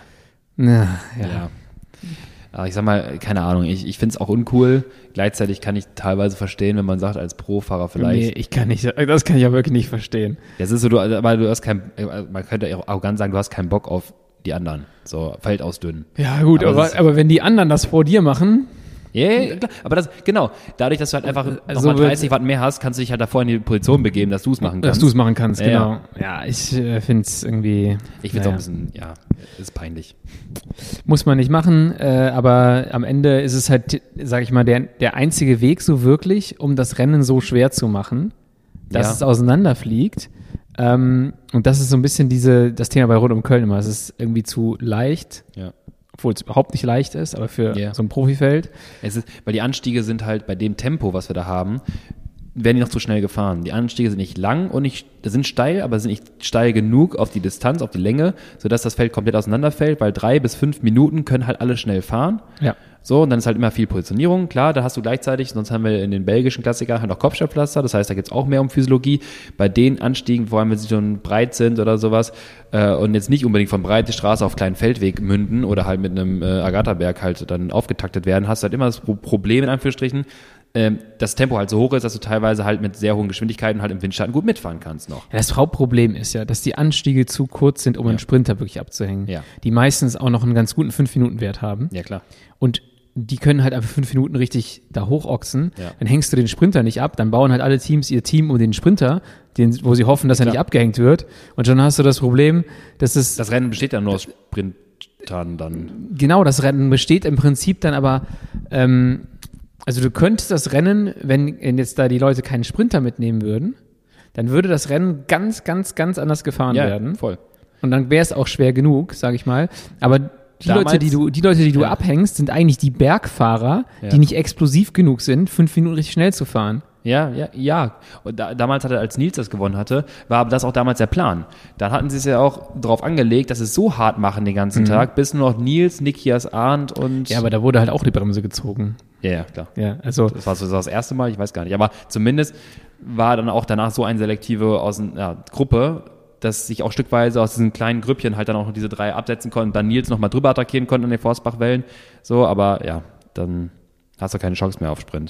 Na, ja. Ja. Aber ich sag mal, keine Ahnung, ich, ich finde es auch uncool. Gleichzeitig kann ich teilweise verstehen, wenn man sagt, als Pro-Fahrer vielleicht. Nee, ich kann nicht, das kann ich ja wirklich nicht verstehen. Das ist so, du, aber du hast kein, man könnte auch arrogant sagen, du hast keinen Bock auf die anderen. So, Feld ausdünnen. Ja, gut, Aber aber, das ist- aber wenn die anderen das vor dir machen, Ja, ja, klar. Aber das, genau, dadurch, dass du halt einfach Also nochmal wird- dreißig Watt mehr hast, kannst du dich halt davor in die Position begeben, dass du es machen dass kannst. du es machen kannst, Ja, genau. Ja, ich äh, finde es irgendwie. Ich finde es auch naja. ein bisschen, ja, ist peinlich. Muss man nicht machen, äh, aber am Ende ist es halt, sag ich mal, der, der einzige Weg so wirklich, um das Rennen so schwer zu machen, dass Ja. es auseinanderfliegt. Ähm, und das ist so ein bisschen diese, das Thema bei Rund um Köln immer. Es ist irgendwie zu leicht, Ja. obwohl es überhaupt nicht leicht ist, aber für Ja. so ein Profifeld. Es ist, weil die Anstiege sind halt bei dem Tempo, was wir da haben, werden die noch zu schnell gefahren. Die Anstiege sind nicht lang und nicht, sind steil, aber sind nicht steil genug auf die Distanz, auf die Länge, sodass das Feld komplett auseinanderfällt, weil drei bis fünf Minuten können halt alle schnell fahren. Ja. So, und dann ist halt immer viel Positionierung. Klar, da hast du gleichzeitig, sonst haben wir in den belgischen Klassikern halt auch Kopfsteinpflaster, das heißt, da geht's auch mehr um Physiologie. Bei den Anstiegen, vor allem wenn sie schon breit sind oder sowas, äh, und jetzt nicht unbedingt von breite Straße auf kleinen Feldweg münden oder halt mit einem äh, Agatha-Berg halt dann aufgetaktet werden, hast du halt immer das Pro- Problem, in Anführungsstrichen, ähm, das Tempo halt so hoch ist, dass du teilweise halt mit sehr hohen Geschwindigkeiten halt im Windschatten gut mitfahren kannst noch. Ja, das Hauptproblem ist ja, dass die Anstiege zu kurz sind, um Ja. einen Sprinter wirklich abzuhängen. Ja. Die meistens auch noch einen ganz guten fünf Minuten Wert haben. Ja, klar. Und die können halt einfach fünf Minuten richtig da hochochsen. Ja. Dann hängst du den Sprinter nicht ab. Dann bauen halt alle Teams ihr Team um den Sprinter, den, wo sie hoffen, dass er Klar. nicht abgehängt wird. Und schon hast du das Problem, dass es Das Rennen besteht ja nur aus Sprintern dann. genau das Rennen besteht im Prinzip dann aber, ähm, also du könntest das Rennen, wenn jetzt da die Leute keinen Sprinter mitnehmen würden, dann würde das Rennen ganz, ganz, ganz anders gefahren werden. voll. Und dann wäre es auch schwer genug, sage ich mal. Aber die Damals- Leute, die du, die Leute, die du Ja. abhängst, sind eigentlich die Bergfahrer, Ja. die nicht explosiv genug sind, fünf Minuten richtig schnell zu fahren. Ja, ja, ja. Und da, damals hatte, als Nils das gewonnen hatte, war aber das auch damals der Plan. Dann hatten sie es ja auch darauf angelegt, dass sie es so hart machen den ganzen Tag, bis nur noch Nils, Nikias Arndt und. Ja, aber da wurde halt auch die Bremse gezogen. ja, ja, klar. Ja, also Das war so das erste Mal, ich weiß gar nicht. Aber zumindest war dann auch danach so eine selektive Außen, ja, Gruppe, dass sich auch stückweise aus diesen kleinen Grüppchen halt dann auch noch diese drei absetzen konnten, dann Nils nochmal drüber attackieren konnten an den Forstbachwellen. So, aber ja, dann hast du keine Chance mehr auf Sprint.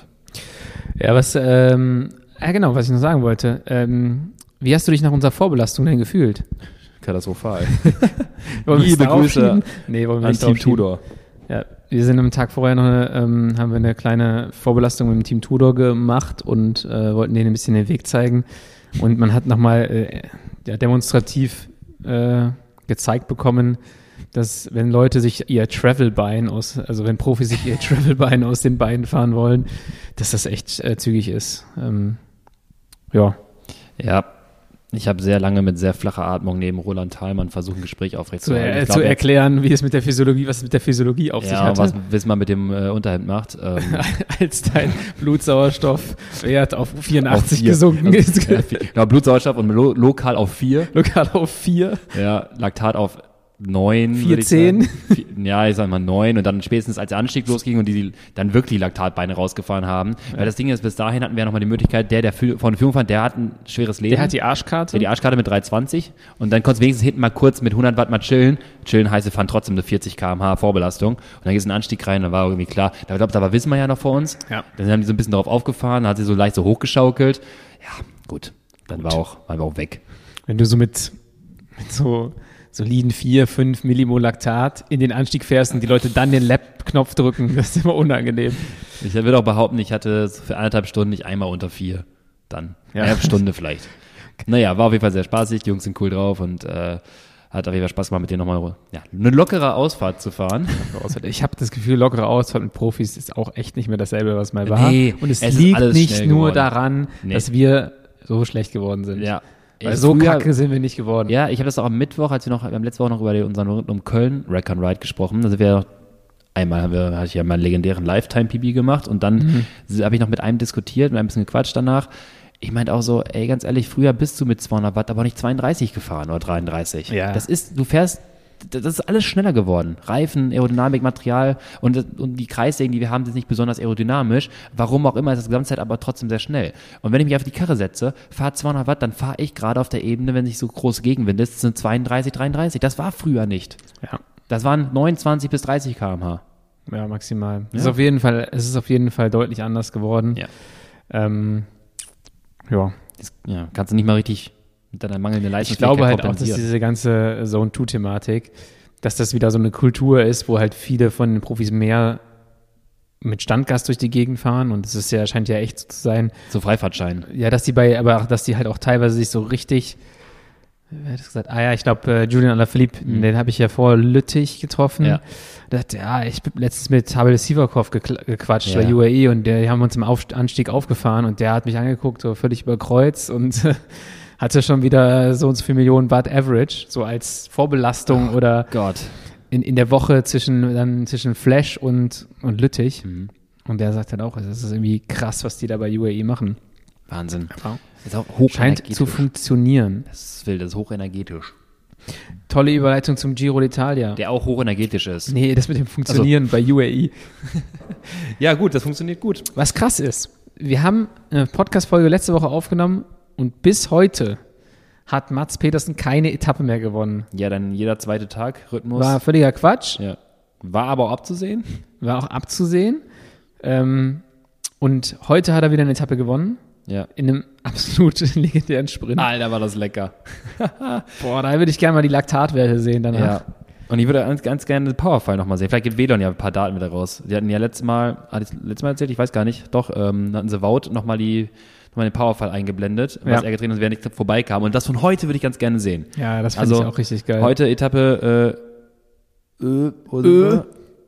Ja, was, ähm, ja genau, was ich noch sagen wollte. Ähm, wie hast du dich nach unserer Vorbelastung denn gefühlt? Katastrophal. Wollen wir es Liebe darauf Grüße schieben? Nee, wollen wir An nicht Team drauf schieben. Tudor. Ja, wir sind am Tag vorher noch, eine, ähm, haben wir eine kleine Vorbelastung mit dem Team Tudor gemacht und äh, wollten denen ein bisschen den Weg zeigen. Und man hat nochmal äh, ja, demonstrativ äh, gezeigt bekommen, dass wenn Leute sich ihr Travelbein aus, also wenn Profis sich ihr Travelbein aus den Beinen fahren wollen, dass das echt äh, zügig ist. Ähm, ja. Ja, ich habe sehr lange mit sehr flacher Atmung neben Roland Thalmann versucht, ein Gespräch Zu, aufrechtzuerhalten. äh, Ich zu glaub, er- erklären, wie es mit der Physiologie, was es mit der Physiologie auf sich ja, hatte. was Wismar mit dem äh, Unterhemd macht. Ähm, Als dein Blutsauerstoffwert auf vierundachtzig auf vier. gesunken Also, ist. ja, vier. Genau, Blutsauerstoff und lo lokal auf vier. Lokal auf vier. Ja, Laktat auf neun. Vier, würde ich zehn. sagen. Vier- Ja, ich sag mal neun. Und dann spätestens, als der Anstieg losging und die dann wirklich Laktatbeine rausgefahren haben. Weil das Ding ist, bis dahin hatten wir ja nochmal die Möglichkeit, der, der fü- vorne Führung fand, der hat ein schweres Leben. Der hat die Arschkarte. Ja, die Arschkarte mit drei zwanzig und dann konntest du wenigstens hinten mal kurz mit hundert Watt mal chillen. Chillen heißt, wir fahren trotzdem eine vierzig Kilometer pro Stunde Vorbelastung und dann geht es ein Anstieg rein, da war irgendwie klar, da glaube da war Wismar ja noch vor uns. Ja. Dann haben die so ein bisschen darauf aufgefahren, dann hat sie so leicht so hochgeschaukelt. Ja, gut, dann war auch, waren wir auch weg. Wenn du so mit, mit so soliden vier, fünf Millimol Laktat in den Anstieg fährst und die Leute dann den Lap-Knopf drücken, das ist immer unangenehm. Ich würde auch behaupten, ich hatte so für anderthalb Stunden nicht einmal unter vier. Dann. Ja. Eine Stunde vielleicht. Naja, war auf jeden Fall sehr spaßig, die Jungs sind cool drauf und äh, hat auf jeden Fall Spaß gemacht, mit denen nochmal ja, eine lockere Ausfahrt zu fahren. Ich habe das Gefühl, lockere Ausfahrt mit Profis ist auch echt nicht mehr dasselbe, was mal war. Nee, und es, es ist liegt alles nicht schnell nur geworden. daran, Nee. dass wir so schlecht geworden sind. Ja, Weil so früher, kacke sind wir nicht geworden. Ja, ich habe das auch am Mittwoch, als wir noch, wir haben letzte Woche noch über den, unseren Rund um Köln Rack and Ride gesprochen. Also wir einmal haben wir, hatte ich ja meinen legendären Lifetime-P B gemacht und dann mhm. habe ich noch mit einem diskutiert und ein bisschen gequatscht danach. Ich meinte auch so, ey, ganz ehrlich, früher bist du mit zweihundert Watt aber nicht zweiunddreißig gefahren oder dreiunddreißig. Ja. Das ist, du fährst, das ist alles schneller geworden. Reifen, Aerodynamik, Material und, und die Kreissägen, die wir haben, sind nicht besonders aerodynamisch. Warum auch immer, ist das die ganze Zeit aber trotzdem sehr schnell. Und wenn ich mich auf die Karre setze, fahre zweihundert Watt, dann fahre ich gerade auf der Ebene, wenn sich so groß Gegenwind ist, sind zweiunddreißig, dreiunddreißig. Das war früher nicht. Ja. Das waren neunundzwanzig bis dreißig Kilometer pro Stunde. Ja, maximal. Ja. Es ist auf jeden Fall, es ist auf jeden Fall deutlich anders geworden. Ja. Ähm, ja. Das, ja, kannst du nicht mal richtig mit deiner mangelnden Leistung. Ich glaube halt auch, dass diese ganze Zone zwei Thematik, dass das wieder so eine Kultur ist, wo halt viele von den Profis mehr mit Standgas durch die Gegend fahren und es ist ja, scheint ja echt so zu sein. So Freifahrtschein. Ja, dass die bei, aber auch, dass die halt auch teilweise sich so richtig, wer hat das gesagt? Ah ja, ich glaube, äh, Julian Alaphilippe, mhm. den habe ich ja vor Lüttich getroffen. Ja. Der dachte, ja, ich bin letztens mit Pavel Sivakov gekl- gequatscht ja. bei U A E und der, die haben uns im Auf- Anstieg aufgefahren und der hat mich angeguckt, so völlig über Kreuz und hatte schon wieder so und so viel Millionen Watt Average, so als Vorbelastung oh, oder Gott. In, in der Woche zwischen, dann zwischen Flash und, und Lüttich. Mhm. Und der sagt halt auch, es ist irgendwie krass, was die da bei U A E machen. Wahnsinn. Ja. Ist auch hochenergetisch. Scheint zu funktionieren. Das ist wild, das ist hochenergetisch. Tolle Überleitung zum Giro d'Italia. Der auch hochenergetisch ist. Nee, das mit dem Funktionieren also. bei U A E. Ja gut, das funktioniert gut. Was krass ist, wir haben eine Podcast-Folge letzte Woche aufgenommen und bis heute hat Mads Pedersen keine Etappe mehr gewonnen. Ja, dann jeder zweite Tag Rhythmus. War völliger Quatsch. Ja. War aber auch abzusehen. War auch abzusehen. Ähm, und heute hat er wieder eine Etappe gewonnen. Ja. In einem absolut legendären Sprint. Alter, war das lecker. Boah, da würde ich gerne mal die Laktatwerte sehen danach. Ja. Und ich würde ganz, ganz gerne den Powerfall nochmal sehen. Vielleicht gibt Vedon ja ein paar Daten wieder raus. Die hatten ja letztes Mal, hat ich letztes Mal erzählt, ich weiß gar nicht, doch, ähm, hatten sie Wout nochmal die, nochmal den Powerfall eingeblendet, was ja. er getreten hat, während ich vorbeikam. Und das von heute würde ich ganz gerne sehen. Ja, das finde also, ich auch richtig geil. Heute Etappe, äh, äh, äh.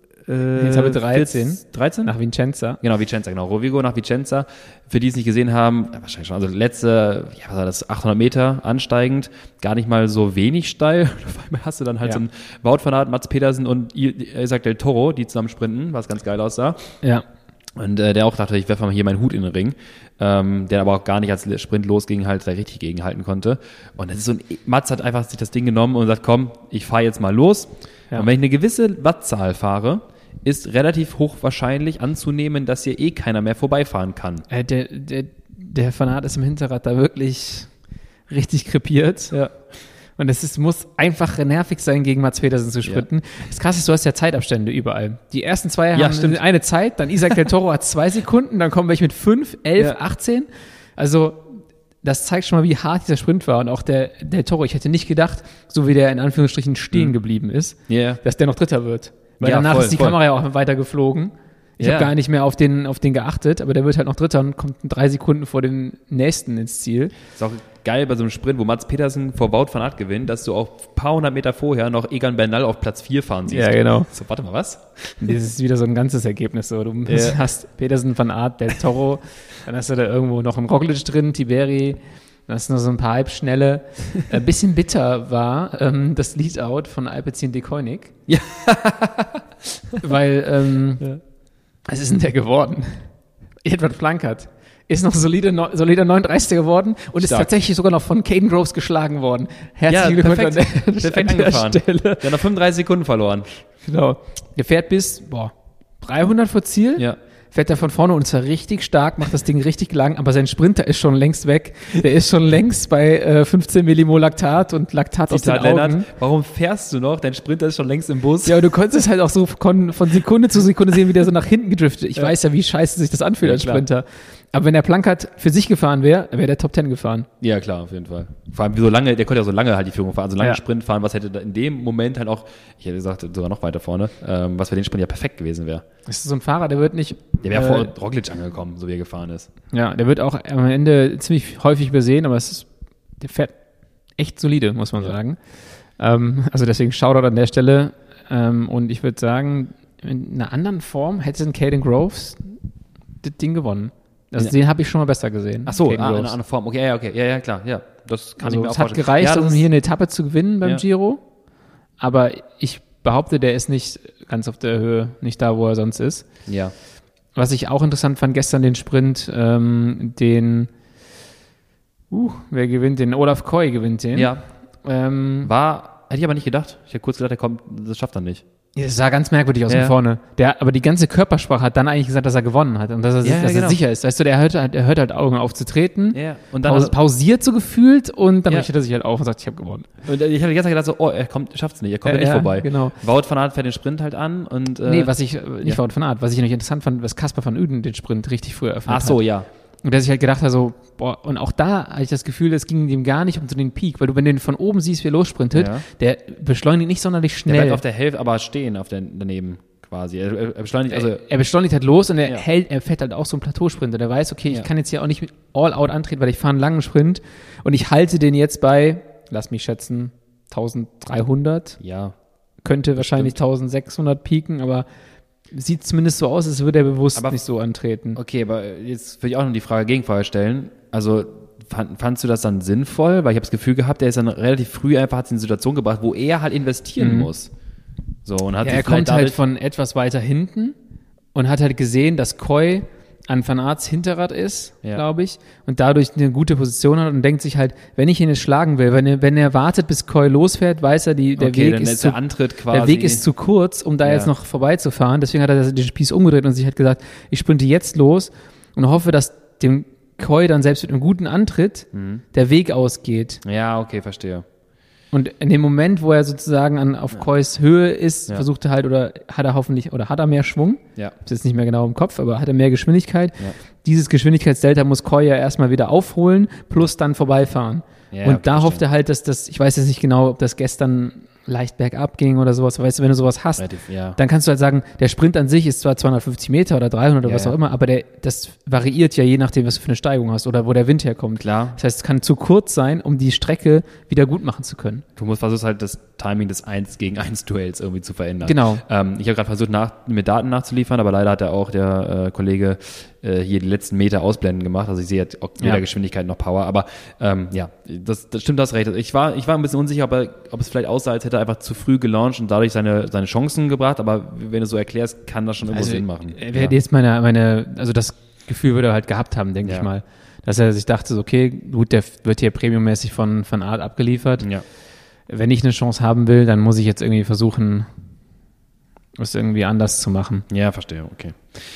Äh, Jetzt habe ich dreizehn. dreizehn? Nach Vicenza. Genau, Vicenza, genau. Rovigo nach Vicenza. Für die es nicht gesehen haben, ja, wahrscheinlich schon, also letzte, ja, was war das, achthundert Meter ansteigend, gar nicht mal so wenig steil. Auf einmal hast du dann halt ja. so einen Wout van Aert, Mats Pedersen und Isaac Del Toro, die zusammen sprinten, was ganz geil aussah. Ja. Und äh, der auch dachte, ich werfe mal hier meinen Hut in den Ring. Ähm, der aber auch gar nicht als Sprint losging, halt da richtig gegenhalten konnte. Und das ist so ein, Mats hat einfach sich das Ding genommen und sagt, komm, ich fahre jetzt mal los. Ja. Und wenn ich eine gewisse Wattzahl fahre, ist relativ hoch wahrscheinlich anzunehmen, dass hier eh keiner mehr vorbeifahren kann. Äh, der, der, der Van Aert ist im Hinterrad da wirklich richtig krepiert. Ja. Und es ist, muss einfach nervig sein, gegen Mats Pedersen zu sprinten. Ja. Das Krasse ist, du hast ja Zeitabstände überall. Die ersten zwei ja, haben stimmt. eine Zeit, dann Isaac Del Toro hat zwei Sekunden, dann kommen welche mit fünf, elf, ja. achtzehn. Also das zeigt schon mal, wie hart dieser Sprint war. Und auch der Del Toro, ich hätte nicht gedacht, so wie der in Anführungsstrichen stehen geblieben ist, yeah. dass der noch Dritter wird. Weil ja, danach voll, ist die voll. Kamera ja auch weiter geflogen. Ich ja. habe gar nicht mehr auf den, auf den geachtet, aber der wird halt noch Dritter und kommt drei Sekunden vor dem Nächsten ins Ziel. Ist auch geil bei so einem Sprint, wo Mats Pedersen vor Wout van Aert gewinnt, dass du auch ein paar hundert Meter vorher noch Egan Bernal auf Platz vier fahren siehst. Ja, genau. So, warte mal, was? Das ist wieder so ein ganzes Ergebnis. So. Du ja. hast Pedersen, Van Aert, Del Toro, dann hast du da irgendwo noch einen Roglic drin, Tiberi, dann hast du noch so ein paar Halbschnelle. Ein bisschen bitter war ähm, das Leadout von Alpecin de Koenig. Ja. Weil, ähm, ja. was ist denn der geworden? Edward Plankert ist noch solide, solider neununddreißigster geworden und Stark. Ist tatsächlich sogar noch von Caden Groves geschlagen worden. Herzlichen ja, Glückwunsch perfekt. an der, perfekt an der angefahren. Stelle. Der hat noch fünfunddreißig Sekunden verloren. Genau. Der fährt bis, boah, dreihundert vor Ziel. Ja. Fährt er von vorne und zwar richtig stark, macht das Ding richtig lang, aber sein Sprinter ist schon längst weg. Der ist schon längst bei äh, fünfzehn Millimol Laktat und Laktat aus den Augen. Lennart, warum fährst du noch? Dein Sprinter ist schon längst im Bus. Ja, aber du konntest halt auch so von, von Sekunde zu Sekunde sehen, wie der so nach hinten gedriftet. Ich ja. weiß ja, wie scheiße sich das anfühlt ja, als Sprinter. Aber wenn der Plankert für sich gefahren wäre, wäre der Top Ten gefahren. Ja, klar, auf jeden Fall. Vor allem, wie so lange, der konnte ja so lange halt die Führung fahren, so lange ja. Sprint fahren, was hätte da in dem Moment halt auch, ich hätte gesagt, sogar noch weiter vorne, ähm, was für den Sprint ja perfekt gewesen wäre. Das ist so ein Fahrer, der wird nicht... Der wäre äh, vor Roglic angekommen, so wie er gefahren ist. Ja, der wird auch am Ende ziemlich häufig übersehen, aber es ist, der fährt echt solide, muss man ja. sagen. Ähm, also deswegen Shoutout an der Stelle. Ähm, und ich würde sagen, in einer anderen Form hätte ein Caden Groves das Ding gewonnen. Also ja. den habe ich schon mal besser gesehen. Ach so, ah, in einer anderen Form. Okay, ja, okay, ja, ja, klar, ja. das kann Also ich mir auch es hat vorstellen. gereicht, Ja, um das hier ist- eine Etappe zu gewinnen beim Ja. Giro. Aber ich behaupte, der ist nicht ganz auf der Höhe, nicht da, wo er sonst ist. Ja. Was ich auch interessant fand, gestern den Sprint, ähm, den, uh, wer gewinnt den? Olaf Koy gewinnt den. Ja. Ähm, War, hätte ich aber nicht gedacht. Ich hätte kurz gedacht, er kommt, das schafft er nicht. Es sah ganz merkwürdig aus Ja. von vorne. Der, aber die ganze Körpersprache hat dann eigentlich gesagt, dass er gewonnen hat und dass er, Ja, ja, dass genau. er sicher ist. Weißt du, der hört halt, er hört halt Augen auf zu treten, Ja. Und dann, paus, pausiert so gefühlt und dann Ja. richtet er sich halt auf und sagt, ich habe gewonnen. und ich habe die ganze Zeit gedacht so, oh, er kommt, schafft's nicht, er kommt Ja, ja, nicht ja, vorbei. genau. Wout van Aert fährt den Sprint halt an und, äh, Nee, was ich, äh, nicht ja. Wout van Aert, was ich nicht interessant fand, was Kaspar van Uden den Sprint richtig früh eröffnet ach so, hat. ja. Und der sich halt gedacht hat so, boah, und auch da hatte ich das Gefühl, es ging ihm gar nicht um so den Peak, weil du, wenn du den von oben siehst, wie er lossprintet, Ja. der beschleunigt nicht sonderlich Der schnell. bleibt auf der Hälfte, aber stehen auf der, daneben quasi. Er, er beschleunigt, also, er beschleunigt halt los und er Ja. hält, er fährt halt auch so einen Plateausprint und er weiß, okay, ich Ja. kann jetzt hier auch nicht mit all out antreten, weil ich fahre einen langen Sprint und ich halte den jetzt bei, lass mich schätzen, dreizehnhundert, ja. könnte wahrscheinlich eintausendsechshundert pieken, aber sieht zumindest so aus, als würde er bewusst Aber- nicht so antreten. Okay, aber jetzt will ich auch noch die Frage Gegenfrage stellen. Also, fand, fandst du das dann sinnvoll? Weil ich habe das Gefühl gehabt, der ist dann relativ früh einfach, hat sich in eine Situation gebracht, wo er halt investieren muss. So, und hat Ja, sich er vielleicht kommt halt dadurch- von etwas weiter hinten und hat halt gesehen, dass Koy an Van Aerts Hinterrad ist, Ja. glaube ich, und dadurch eine gute Position hat und denkt sich halt, wenn ich ihn jetzt schlagen will, wenn er, wenn er wartet, bis Koy losfährt, weiß er, die, der okay, Weg dann ist ist zu, der Antritt quasi. der Weg ist zu kurz, um da Ja. jetzt noch vorbeizufahren. Deswegen hat er den Spieß umgedreht und sich hat gesagt, ich sprinte jetzt los und hoffe, dass dem Koy dann selbst mit einem guten Antritt Mhm. der Weg ausgeht. Ja, okay, verstehe. Und in dem Moment, wo er sozusagen an, auf Koys Höhe ist, Ja. versucht er halt, oder hat er hoffentlich, oder hat er mehr Schwung? Ja. Ist jetzt nicht mehr genau im Kopf, aber hat er mehr Geschwindigkeit? Ja. Dieses Geschwindigkeitsdelta muss Koy ja erstmal wieder aufholen, plus dann vorbeifahren. Ja, und okay, da hofft verstehe. er halt, dass das, ich weiß jetzt nicht genau, ob das gestern leicht bergab ging oder sowas, weißt du, wenn du sowas hast, Relativ, ja. dann kannst du halt sagen, der Sprint an sich ist zwar zweihundertfünfzig Meter oder dreihundert oder Ja, was auch ja. immer, aber der, das variiert ja je nachdem, was du für eine Steigung hast oder wo der Wind herkommt. Klar. Das heißt, es kann zu kurz sein, um die Strecke wieder gut machen zu können. Du musst versuchst halt das Timing des eins gegen eins Duells irgendwie zu verändern. Genau. Ähm, ich habe gerade versucht, nach, mir Daten nachzuliefern, aber leider hat er auch der äh, Kollege äh, hier die letzten Meter ausblenden gemacht. Also ich sehe jetzt auch weder Ja. Geschwindigkeit noch Power, aber ähm, ja, das, das stimmt, das recht. Ich war, ich war ein bisschen unsicher, ob, er, ob es vielleicht aussah, als hätte er einfach zu früh gelauncht und dadurch seine, seine Chancen gebracht, aber wenn du so erklärst, kann das schon irgendwo Sinn machen. Er wäre jetzt meine, meine, also das Gefühl würde er halt gehabt haben, denke Ja. ich mal. Dass er sich dachte, so, okay, gut, der wird hier premiummäßig von, von Art abgeliefert. Ja. Wenn ich eine Chance haben will, dann muss ich jetzt irgendwie versuchen, es irgendwie anders zu machen. Ja, verstehe, okay.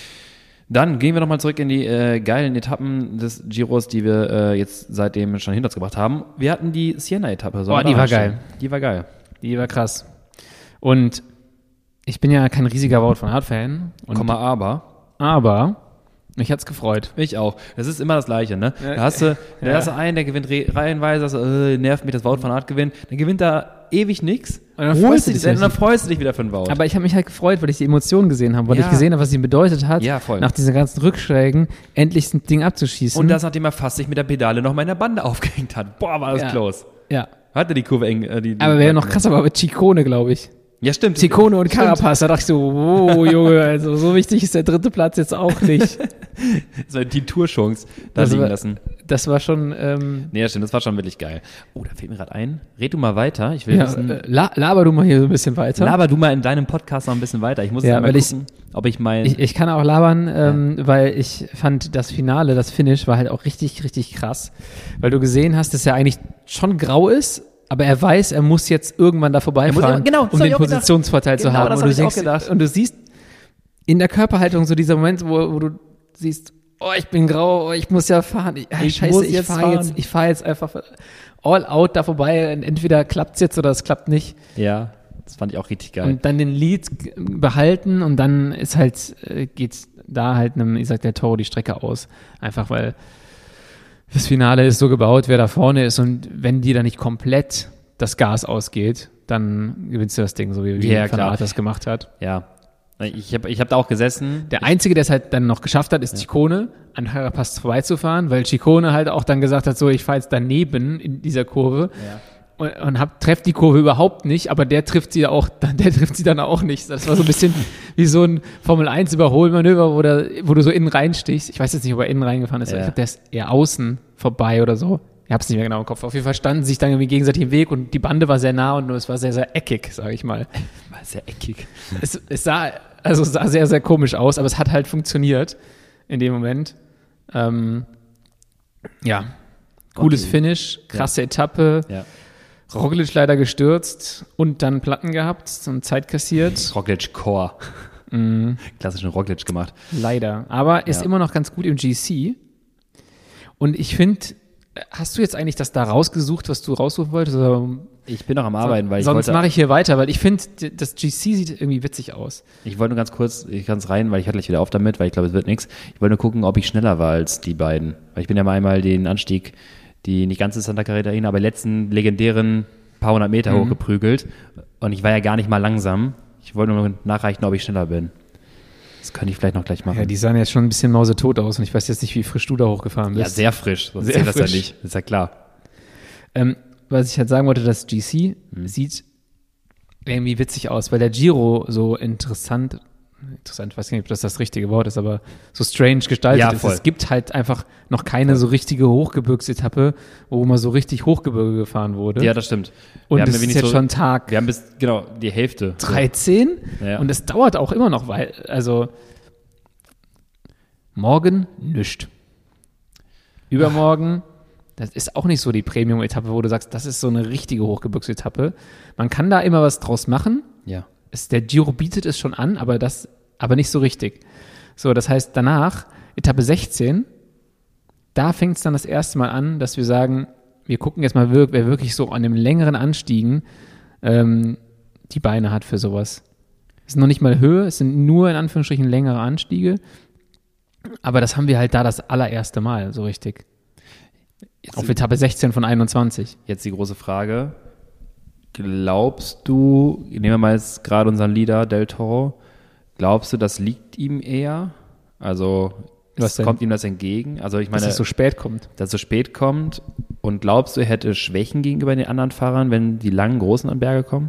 Dann gehen wir nochmal zurück in die äh, geilen Etappen des Giros, die wir äh, jetzt seitdem schon hinter uns gebracht haben. Wir hatten die Siena-Etappe. Sollen Oh, wir die da war einsteigen? geil. Die war geil. Die war krass. Und ich bin ja kein riesiger Wout von Aert-Fan. und- Komma aber. Aber mich hat's gefreut. Ich auch. Das ist immer das Gleiche, ne? Ja. Da hast du, da Ja. hast du einen, der gewinnt re- reihenweise, also, äh, nervt mich, das Wout von Aert gewinnt. Dann gewinnt da ewig nix. Und dann holst freust du dich dich und dann richtig. freust du dich wieder für den Wout. Aber ich habe mich halt gefreut, weil ich die Emotionen gesehen habe, weil Ja. ich gesehen habe, was sie bedeutet hat, Ja, voll. nach diesen ganzen Rückschlägen endlich ein Ding abzuschießen. und das, nachdem er fast sich mit der Pedale noch mal in der Bande aufgehängt hat. Boah, war das Ja. close. Ja. Hatte die Kurve eng. Äh, die, die Aber wäre noch krasser, aber mit Ciccone, glaube ich. Ja, stimmt. Ciccone und Stimmt. Carapaz, da dachte ich so, oh Junge, also so wichtig ist der dritte Platz jetzt auch nicht. So die Tourchance da Das liegen war- lassen. Das war schon, ähm, Nee, das stimmt, das war schon wirklich geil. Oh, da fällt mir gerade ein. Red du mal weiter. Ich will ja, wissen. äh, la, laber du mal hier so ein bisschen weiter. Laber du mal in deinem Podcast noch ein bisschen weiter. Ich muss Ja, jetzt mal weil ich- gucken, ob ich mein. Ich, ich kann auch labern, ähm, weil ich fand, das Finale, das Finish war halt auch richtig, richtig krass. Weil du gesehen hast, dass er eigentlich schon grau ist, aber er weiß, er muss jetzt irgendwann da vorbeifahren, immer- genau, das um hab den ich auch gedacht. Positionsvorteil zu Genau, haben. das und, hab du ich auch siehst, gedacht. und du siehst in der Körperhaltung so dieser Moment, wo, wo du siehst, oh, ich bin grau, oh, ich muss ja fahren. Ich, Ich scheiße, muss ich jetzt fahre fahren. jetzt, ich fahre jetzt einfach all out da vorbei. Und entweder klappt's jetzt oder es klappt nicht. ja, das fand ich auch richtig geil. Und dann den Lead g- behalten und dann ist halt, äh, geht's da halt einem, ich sag der Toro die Strecke aus. Einfach weil das Finale ist so gebaut, wer da vorne ist und wenn dir da nicht komplett das Gas ausgeht, dann gewinnst du das Ding, so wie, wie Ja, Van klar. Aert das gemacht hat. Ja. Ich habe ich hab da auch gesessen. Der Einzige, der es halt dann noch geschafft hat, ist Ciccone, an Carapaz vorbeizufahren, weil Ciccone halt auch dann gesagt hat, so, ich fahre jetzt daneben in dieser Kurve. Ja. Und, und hab, trefft die Kurve überhaupt nicht, aber der trifft sie auch, der trifft sie dann auch nicht. Das war so ein bisschen wie so ein Formel eins Überholmanöver, wo, der, wo du so innen reinstichst. Ich weiß jetzt nicht, ob er innen reingefahren ist, Ja. aber ich glaube, der ist eher außen vorbei oder so. Ich hab's nicht mehr genau im Kopf. Auf jeden Fall standen sie sich dann irgendwie gegenseitig im Weg und die Bande war sehr nah und es war sehr, sehr eckig, sage ich mal. War sehr eckig. Es, es sah, also es sah sehr, sehr komisch aus, aber es hat halt funktioniert in dem Moment. Ähm, ja, cooles Okay. Finish, krasse Etappe. Ja. Roglic leider gestürzt und dann Platten gehabt und Zeit kassiert. Roglic Core. Mhm. Klassischen Roglic gemacht. Leider. Aber ist Ja. immer noch ganz gut im G C. Und ich finde, hast du jetzt eigentlich das da rausgesucht, was du raussuchen wolltest? Oder? Ich bin noch am Arbeiten, weil ich Sonst wollte, mache ich hier weiter, weil ich finde, das G C sieht irgendwie witzig aus. ich wollte nur ganz kurz, ich kann es rein, weil ich hatte gleich wieder auf damit, weil ich glaube, es wird nichts. Ich wollte nur gucken, ob ich schneller war als die beiden. Weil ich bin ja mal einmal den Anstieg, die nicht ganze Santa Catarina, aber letzten legendären paar hundert Meter Mhm. hochgeprügelt. Und ich war ja gar nicht mal langsam. Ich wollte nur nachreichen, ob ich schneller bin. Das könnte ich vielleicht noch gleich machen. Ja, die sahen jetzt schon ein bisschen mausetot aus und ich weiß jetzt nicht, wie frisch du da hochgefahren bist. Ja, sehr frisch. Sonst Sehr zählt das ja frisch. nicht. Ist ja klar. Ähm, was ich halt sagen wollte, das G C Mhm. sieht irgendwie witzig aus, weil der Giro so interessant, interessant, ich weiß nicht, ob das das richtige Wort ist, aber so strange gestaltet Ja, ist. voll. Es gibt halt einfach noch keine so richtige Hochgebirgsetappe, wo mal so richtig Hochgebirge gefahren wurde. Ja, das stimmt. und wir haben es nämlich ist nicht jetzt so- schon Tag Wir haben bis, genau, die Hälfte. dreizehn Ja. und es dauert auch immer noch, weil, also morgen nischt. Übermorgen, das ist auch nicht so die Premium-Etappe, wo du sagst, das ist so eine richtige Hochgebirgsetappe. Man kann da immer was draus machen. Ja. Es, der Giro bietet es schon an, aber das, aber nicht so richtig. So, das heißt, danach, Etappe sechzehn, da fängt es dann das erste Mal an, dass wir sagen, wir gucken jetzt mal, wer wer wirklich so an dem längeren Anstiegen ähm, die Beine hat für sowas. Es ist noch nicht mal Höhe, es sind nur in Anführungsstrichen längere Anstiege. Aber das haben wir halt da das allererste Mal, so richtig. Jetzt, Auf Etappe sechzehn von einundzwanzig. jetzt die große Frage. Glaubst du, nehmen wir mal jetzt gerade unseren Leader, Del Toro, glaubst du, das liegt ihm eher? Also Was es denn? kommt ihm das entgegen? Also ich meine, Dass es so spät kommt. dass es so spät kommt. Und glaubst du, er hätte Schwächen gegenüber den anderen Fahrern, wenn die langen Großen an Berge kommen?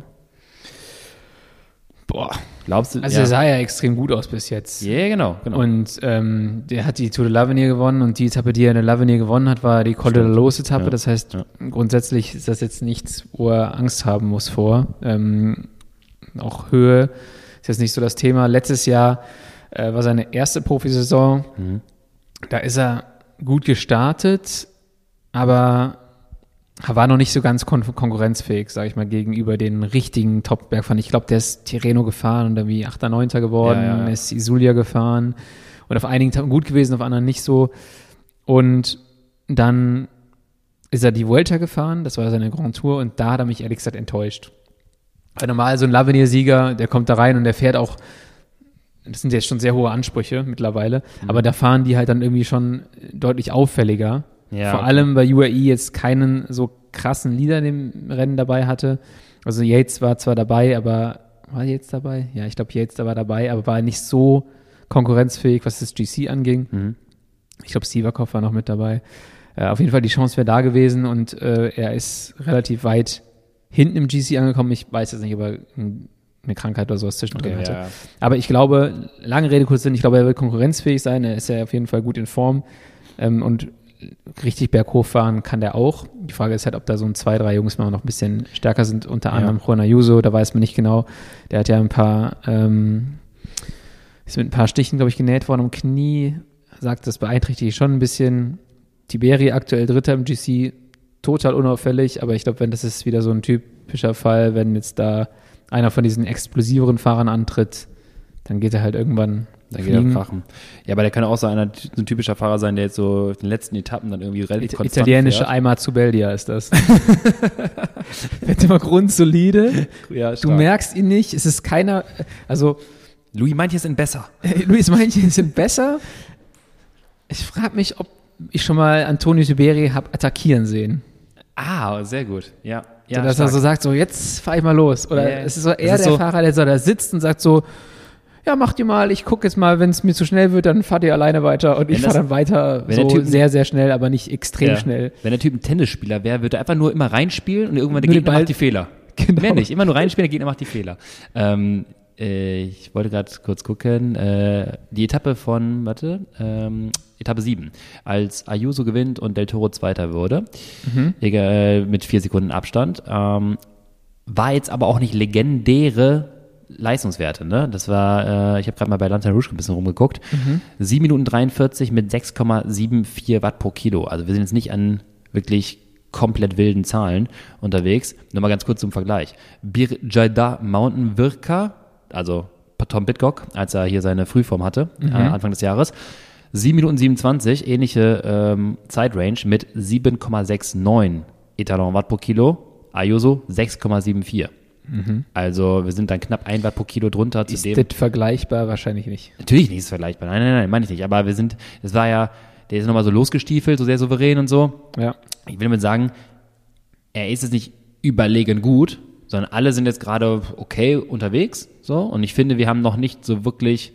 Boah. Glaubst du? Also ja. er sah ja extrem gut aus bis jetzt. Ja, genau, genau. Und ähm, der hat die Tour de l'Avenir gewonnen und die Etappe, die er in der l'Avenir gewonnen hat, war die Col de la Stimmt. Loos-Etappe. Ja. Das heißt, Ja. grundsätzlich ist das jetzt nichts, wo er Angst haben muss vor. Ähm, auch Höhe ist jetzt nicht so das Thema. Letztes Jahr äh, war seine erste Profisaison. Mhm. Da ist er gut gestartet, aber er war noch nicht so ganz kon konkurrenzfähig, sage ich mal, gegenüber den richtigen Top-Bergfahrern. Ich glaube, der ist Tirreno gefahren und irgendwie Achter, Neunter geworden, Ja, ja, ja. ist Isulia gefahren und auf einigen Tagen gut gewesen, auf anderen nicht so. Und dann ist er die Vuelta gefahren, das war seine Grand Tour und da hat er mich ehrlich gesagt enttäuscht. Weil normal so ein l'Avenir-Sieger, der kommt da rein und der fährt auch, das sind jetzt schon sehr hohe Ansprüche mittlerweile, Mhm. aber da fahren die halt dann irgendwie schon deutlich auffälliger. Ja, Vor okay. allem, weil U A E jetzt keinen so krassen Leader in dem Rennen dabei hatte. Also Yates war zwar dabei, aber war Yates dabei? Ja, ich glaube Yates da war dabei, aber war nicht so konkurrenzfähig, was das G C anging. Mhm. Ich glaube Sivakov war noch mit dabei. Äh, auf jeden Fall die Chance wäre da gewesen und äh, er ist relativ weit hinten im G C angekommen. Ich weiß jetzt nicht, ob er ein- eine Krankheit oder sowas zwischendrin Okay, hatte. ja, ja. Aber ich glaube, lange Rede, kurz Sinn, ich glaube, er wird konkurrenzfähig sein. Er ist ja auf jeden Fall gut in Form. Ähm, und richtig berghoch fahren kann der auch. Die Frage ist halt, ob da so ein zwei, drei Jungs mal noch ein bisschen stärker sind. Unter Ja. anderem Juan Ayuso, da weiß man nicht genau. Der hat ja ein paar, ähm, ist mit ein paar Stichen, glaube ich, genäht worden am Knie. Sagt, das beeinträchtigt schon ein bisschen. Tiberi aktuell Dritter im G C, total unauffällig. Aber ich glaube, wenn das ist wieder so ein typischer Fall, wenn jetzt da einer von diesen explosiveren Fahrern antritt, dann geht er halt irgendwann Da geht er fliegen. krachen. Ja, aber der kann auch so einer, so ein typischer Fahrer sein, der jetzt so in den letzten Etappen dann irgendwie relativ It- konstant Italienische fährt. Eimer zu Beldia ist das. Wird immer grundsolide. Ja, Du stark. merkst ihn nicht. Es ist keiner, also Louis manche sind besser. Luis manche sind besser. Ich frage mich, ob ich schon mal Antonio Tiberi habe attackieren sehen. Ah, sehr gut. Ja, ja, so, dass stark. er so sagt, so jetzt fahr ich mal los. Oder Ja, es ist so das eher ist der so- Fahrer, der so da sitzt und sagt so, ja, macht ihr mal, ich gucke jetzt mal, wenn es mir zu schnell wird, dann fahrt ihr alleine weiter und ich Wenn fahre das- dann weiter wenn so der Typ- sehr, sehr schnell, aber nicht extrem Ja. schnell. Wenn der Typ ein Tennisspieler wäre, würde er einfach nur immer reinspielen und irgendwann der Nur den Gegner Ball- macht die Fehler. Genau. Mehr nicht, immer nur reinspielen, der Gegner macht die Fehler. Ähm, äh, ich wollte gerade kurz gucken. Äh, die Etappe von, warte, ähm, Etappe sieben, als Ayuso gewinnt und Del Toro Zweiter wurde, mhm. egal, mit vier Sekunden Abstand. Ähm, war jetzt aber auch nicht legendäre Leistungswerte, ne? Das war, äh, ich habe gerade mal bei Lanterne Rouge ein bisschen rumgeguckt, mhm. sieben Minuten dreiundvierzig mit sechs Komma vierundsiebzig Watt pro Kilo. Also wir sind jetzt nicht an wirklich komplett wilden Zahlen unterwegs. Nur mal ganz kurz zum Vergleich. Bir Jada Mountain Virka, also Tom Pidcock, als er hier seine Frühform hatte, mhm. äh, Anfang des Jahres, sieben Minuten siebenundzwanzig, ähnliche ähm, Zeitrange mit sieben Komma neunundsechzig Etalon Watt pro Kilo, Ayuso sechs Komma vierundsiebzig. Mhm. Also wir sind dann knapp ein Watt pro Kilo drunter. Zu ist dem, das vergleichbar? Wahrscheinlich nicht. Natürlich nicht ist vergleichbar. Nein, nein, nein, meine ich nicht. Aber wir sind, das war ja, der ist nochmal so losgestiefelt, so sehr souverän und so. Ja. Ich will damit sagen, er ist jetzt nicht überlegen gut, sondern alle sind jetzt gerade okay unterwegs. So. Und ich finde, wir haben noch nicht so wirklich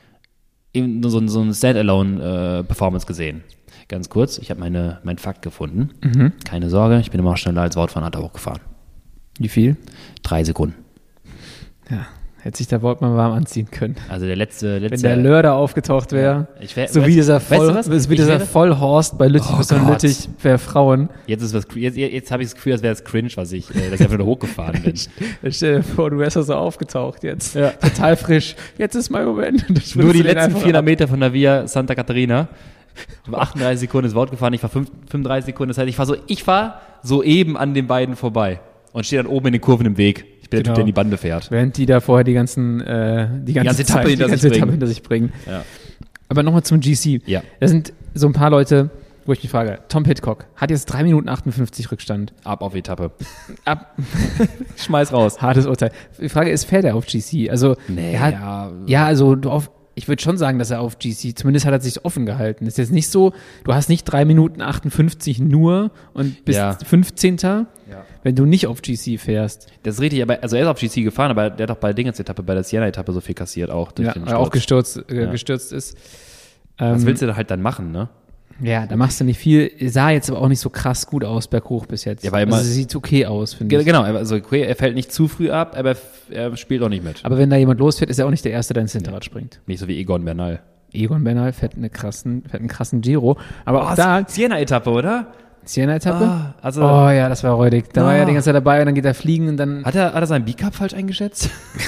so, so eine Standalone-Performance äh, gesehen. Ganz kurz, ich habe meine mein Fakt gefunden. Mhm. Keine Sorge, ich bin immer schneller als Woutman hat er hochgefahren. Wie viel? Drei Sekunden. Ja, hätte sich der Wortmann warm anziehen können. Also der letzte, letzte Wenn der Lörder aufgetaucht wäre, ja, wär, so weißt, wie dieser, Voll, weißt du wie dieser Vollhorst bei Lüttich oh und Lüttich für Frauen. Jetzt ist was, jetzt, jetzt habe ich das Gefühl, als wäre es cringe, was ich, äh, dass ich einfach nur hochgefahren bin. Stell dir vor, du wärst da so aufgetaucht jetzt. Ja. Total frisch. Jetzt ist mein Moment. Nur die letzten vierhundert Meter von der Via Santa Catarina. Ich war achtunddreißig Sekunden das Wort gefahren, ich war fünfunddreißig Sekunden. Das heißt, ich war so, ich war soeben an den beiden vorbei. Und stehe dann oben in den Kurven im Weg. Ich bin genau. der Typ, der in die Bande fährt. Während die da vorher die ganzen, äh, die ganze, die ganze Etappe, Zeit, hinter, die ganze sich Etappe hinter sich bringen. Ja. Aber nochmal zum G C. Ja. Da sind so ein paar Leute, wo ich mich frage, Tom Pidcock hat jetzt drei Minuten achtundfünfzig Rückstand. Ab auf Etappe. Ab. Schmeiß raus. Hartes Urteil. Die Frage ist, fährt er auf G C? Also, nee, er hat, ja. ja, also du auf, ich würde schon sagen, dass er auf G C, zumindest hat er sich offen gehalten. Ist jetzt nicht so, du hast nicht drei Minuten achtundfünfzig nur und bist ja. fünfzehnter Ja. wenn du nicht auf G C fährst. Das ist richtig, aber also er ist auf G C gefahren, aber der hat doch bei der Dingens-Etappe, bei der Siena-Etappe so viel kassiert auch. Durch Ja, den weil er auch gestürzt, äh, ja. gestürzt ist. Was Ähm, willst du da halt dann machen, ne? Ja, da machst du nicht viel. Sah jetzt aber auch nicht so krass gut aus berghoch bis jetzt. Ja, weil immer- also sieht okay aus, finde ich. Genau, also okay, er fällt nicht zu früh ab, aber er spielt auch nicht mit. Aber wenn da jemand losfährt, ist er auch nicht der Erste, der ins Hinterrad springt. Nicht so wie Egon Bernal. Egon Bernal fährt, eine krassen, fährt einen krassen Giro. Aber auch da, Siena-Etappe, oder? Siena-Etappe? Ah, also, Oh ja, das war räudig. Da Ah. war er die ganze Zeit dabei und dann geht er fliegen und dann, hat, er, hat er seinen B-Cup falsch eingeschätzt?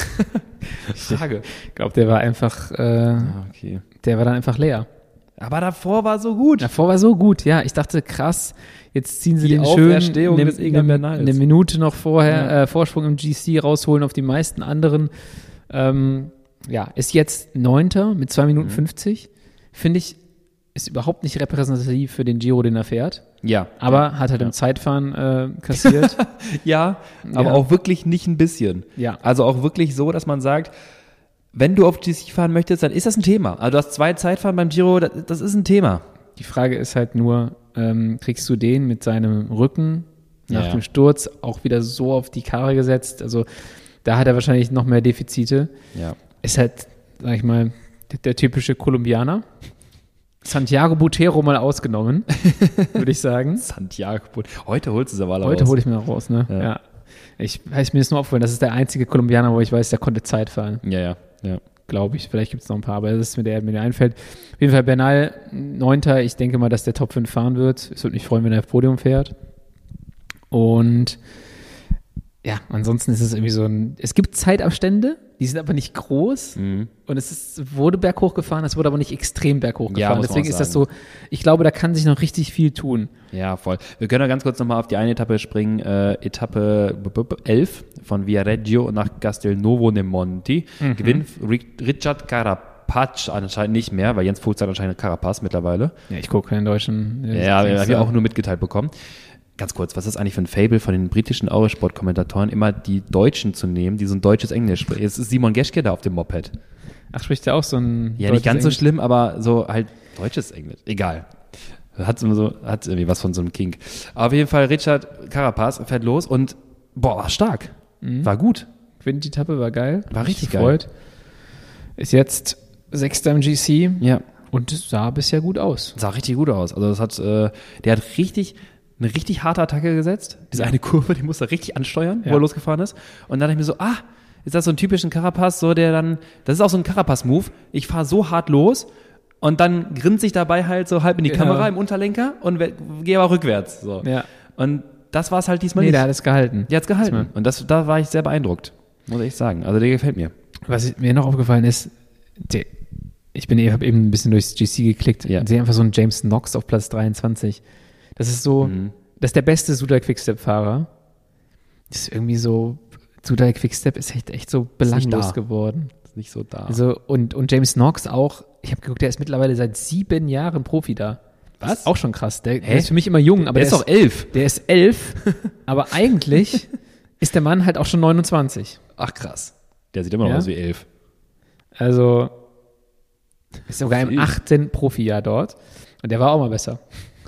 Frage. ich glaube, der war einfach, äh, Ah, okay. der war dann einfach leer. Aber davor war so gut. Davor war so gut, ja. Ich dachte, krass, jetzt ziehen sie Die den schönen Auferstehung eine, des Egan eine, Bernals. eine Minute noch vorher, Ja. äh, Vorsprung im G C rausholen auf die meisten anderen. Ähm, ja, ist jetzt Neunter mit zwei Minuten Mhm. fünfzig. Finde ich, ist überhaupt nicht repräsentativ für den Giro, den er fährt. Ja. Aber hat halt Ja. im Zeitfahren äh, kassiert. Ja, aber Ja. auch wirklich nicht ein bisschen. Ja. Also auch wirklich so, dass man sagt, wenn du auf G C fahren möchtest, dann ist das ein Thema. Also du hast zwei Zeitfahren beim Giro, das, das ist ein Thema. Die Frage ist halt nur, ähm, kriegst du den mit seinem Rücken nach Ja, ja. dem Sturz auch wieder so auf die Karre gesetzt? Also da hat er wahrscheinlich noch mehr Defizite. Ja. Ist halt, sag ich mal, der, der typische Kolumbianer. Santiago Butero mal ausgenommen, würde ich sagen. Santiago. Heute holst du es aber alle Heute raus. hole ich mir noch raus, ne? Ja. Ja. Ich weiß mir das nur aufgefallen, das ist der einzige Kolumbianer, wo ich weiß, der konnte Zeit fahren. Ja, ja, ja. Glaube ich. Vielleicht gibt es noch ein paar, aber das ist mir der, der mir einfällt. Auf jeden Fall Bernal, Neunter. Ich denke mal, dass der Top fünf fahren wird. Es würde mich freuen, wenn er auf Podium fährt. Und ja, ansonsten ist es irgendwie so ein, es gibt Zeitabstände, die sind aber nicht groß. Mhm. Und es ist, wurde berghoch gefahren, es wurde aber nicht extrem berghoch Ja, gefahren. muss man Deswegen auch ist das so, ich glaube, da kann sich noch richtig viel tun. Ja, voll. Wir können ja ganz kurz nochmal auf die eine Etappe springen. Äh, Etappe elf von Viareggio nach Castelnuovo de Monti. Mhm. Gewinnt Ri- Richard Carapaz anscheinend nicht mehr, weil Jens Vogt hat anscheinend Carapaz mittlerweile. Ja, ich gucke keinen deutschen. äh, Ja, Dings habe ich da. auch nur mitgeteilt bekommen. Ganz kurz, was ist eigentlich für ein Fable von den britischen Eurosport-Kommentatoren, immer die Deutschen zu nehmen, die so ein deutsches Englisch sprechen. Jetzt ist Simon Geschke da auf dem Moped. Ach, spricht der auch so ein. Ja, nicht ganz so Englisch? schlimm, aber so halt deutsches Englisch. Egal. Hat so, hat irgendwie was von so einem Kink. Auf jeden Fall, Richard Carapaz fährt los und boah, war stark. Mhm. War gut. Gewinnt die Etappe, war geil. War Hat mich richtig gefreut. Ist jetzt Sechster im G C Ja. und sah bisher gut aus. Sah richtig gut aus. Also das hat, äh, der hat richtig, eine richtig harte Attacke gesetzt. Diese eine Kurve, die musste er richtig ansteuern, wo Ja. er losgefahren ist. Und dann dachte ich mir so, ah, ist das so ein typischen Carapaz, so der dann, das ist auch so ein Carapaz-Move. Ich fahre so hart los und dann grinse ich dabei halt so halb in die Ja. Kamera im Unterlenker und we- gehe aber rückwärts. So. Ja. Und das war es halt diesmal Nee, nicht. der hat es gehalten. Der hat's gehalten. Diesmal. Und das, da war ich sehr beeindruckt. Muss ich sagen. Also der gefällt mir. Was mir noch aufgefallen ist, der, ich bin habe eben ein bisschen durchs G C geklickt Ja. und sehe einfach so einen James Knox auf Platz dreiundzwanzig. Das ist so, Mhm. das ist der beste Suda Quickstep-Fahrer. Das ist irgendwie so, Suda Quickstep ist echt, echt so nicht belanglos da. geworden. Ist nicht so da. Also, und, und James Knox auch, ich habe geguckt, der ist mittlerweile seit sieben Jahren Profi da. Das Was? ist auch schon krass. Der, der Hä? ist für mich immer jung, aber der ist doch elf. Der ist elf, aber eigentlich ist der Mann halt auch schon neunundzwanzig. Ach krass. Der sieht immer noch Ja? aus wie elf. Also ist sogar im Wild. achten Profijahr dort. Und der war auch mal besser.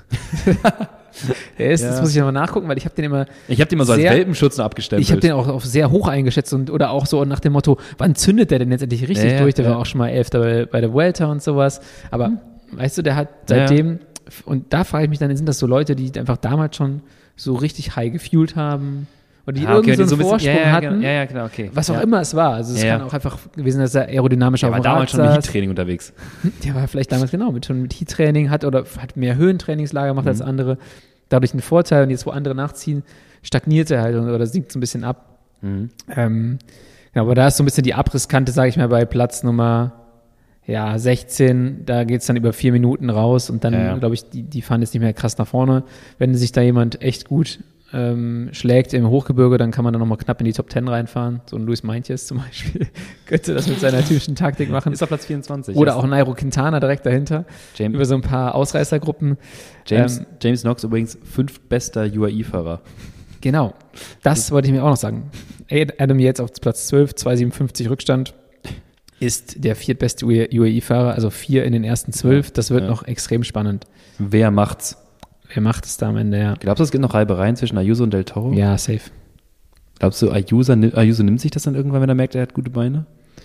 Der ist, Ja. das muss ich nochmal nachgucken, weil ich habe den immer, Ich habe den mal so Sehr- als Welpenschutz noch abgestempelt. ich habe den auch auf sehr hoch eingeschätzt und oder auch so nach dem Motto, wann zündet der denn jetzt endlich richtig Ja, ja, durch? Der ja. war auch schon mal Elfter bei, bei der Vuelta und sowas. Aber weißt du, der hat seitdem, und da frage ich mich dann, sind das so Leute, die einfach damals schon so richtig high gefuelt haben und die Ah, okay, irgendwie so die einen so ein bisschen- Vorsprung ja, ja, hatten? genau, ja, ja, genau, okay. Was auch ja. immer es war. Also es Ja, kann ja. auch einfach gewesen, dass er aerodynamisch Der auf war dem Rad damals schon mit saß. Heat-Training unterwegs. Der war vielleicht damals genau mit schon mit Heat-Training, hat oder hat mehr Höhentrainingslager gemacht Mhm. als andere. Dadurch einen Vorteil und jetzt, wo andere nachziehen, stagniert er halt und- oder sinkt so ein bisschen ab. Mhm. Ähm, ja, aber da ist so ein bisschen die Abrisskante, sage ich mal, bei Platz Nummer ja, sechzehn. Da geht es dann über vier Minuten raus und dann, Ja, ja. glaube ich, die, die fahren jetzt nicht mehr krass nach vorne. Wenn sich da jemand echt gut ähm, schlägt im Hochgebirge, dann kann man dann nochmal knapp in die Top Ten reinfahren. So ein Luis Meintjes zum Beispiel könnte das mit seiner typischen Taktik machen. Ist auf Platz vierundzwanzig. Oder Ist auch Nairo Quintana direkt dahinter. James, Über so ein paar Ausreißergruppen. James, ähm, James Knox übrigens fünftbester U A E-Fahrer. Genau. Das wollte ich mir auch noch sagen. Adam Yates auf Platz zwölf, zwei Komma siebenundfünfzig Rückstand. Ist der viertbeste U A E-Fahrer, also vier in den ersten zwölf. Das wird Ja. noch extrem spannend. Wer macht's? Wer macht es da am Ende? Ja, Glaubst du, es gibt noch Reibereien zwischen Ayuso und Del Toro? ja safe. Glaubst du, Ayuso, ni- Ayuso nimmt sich das dann irgendwann, wenn er merkt, er hat gute Beine?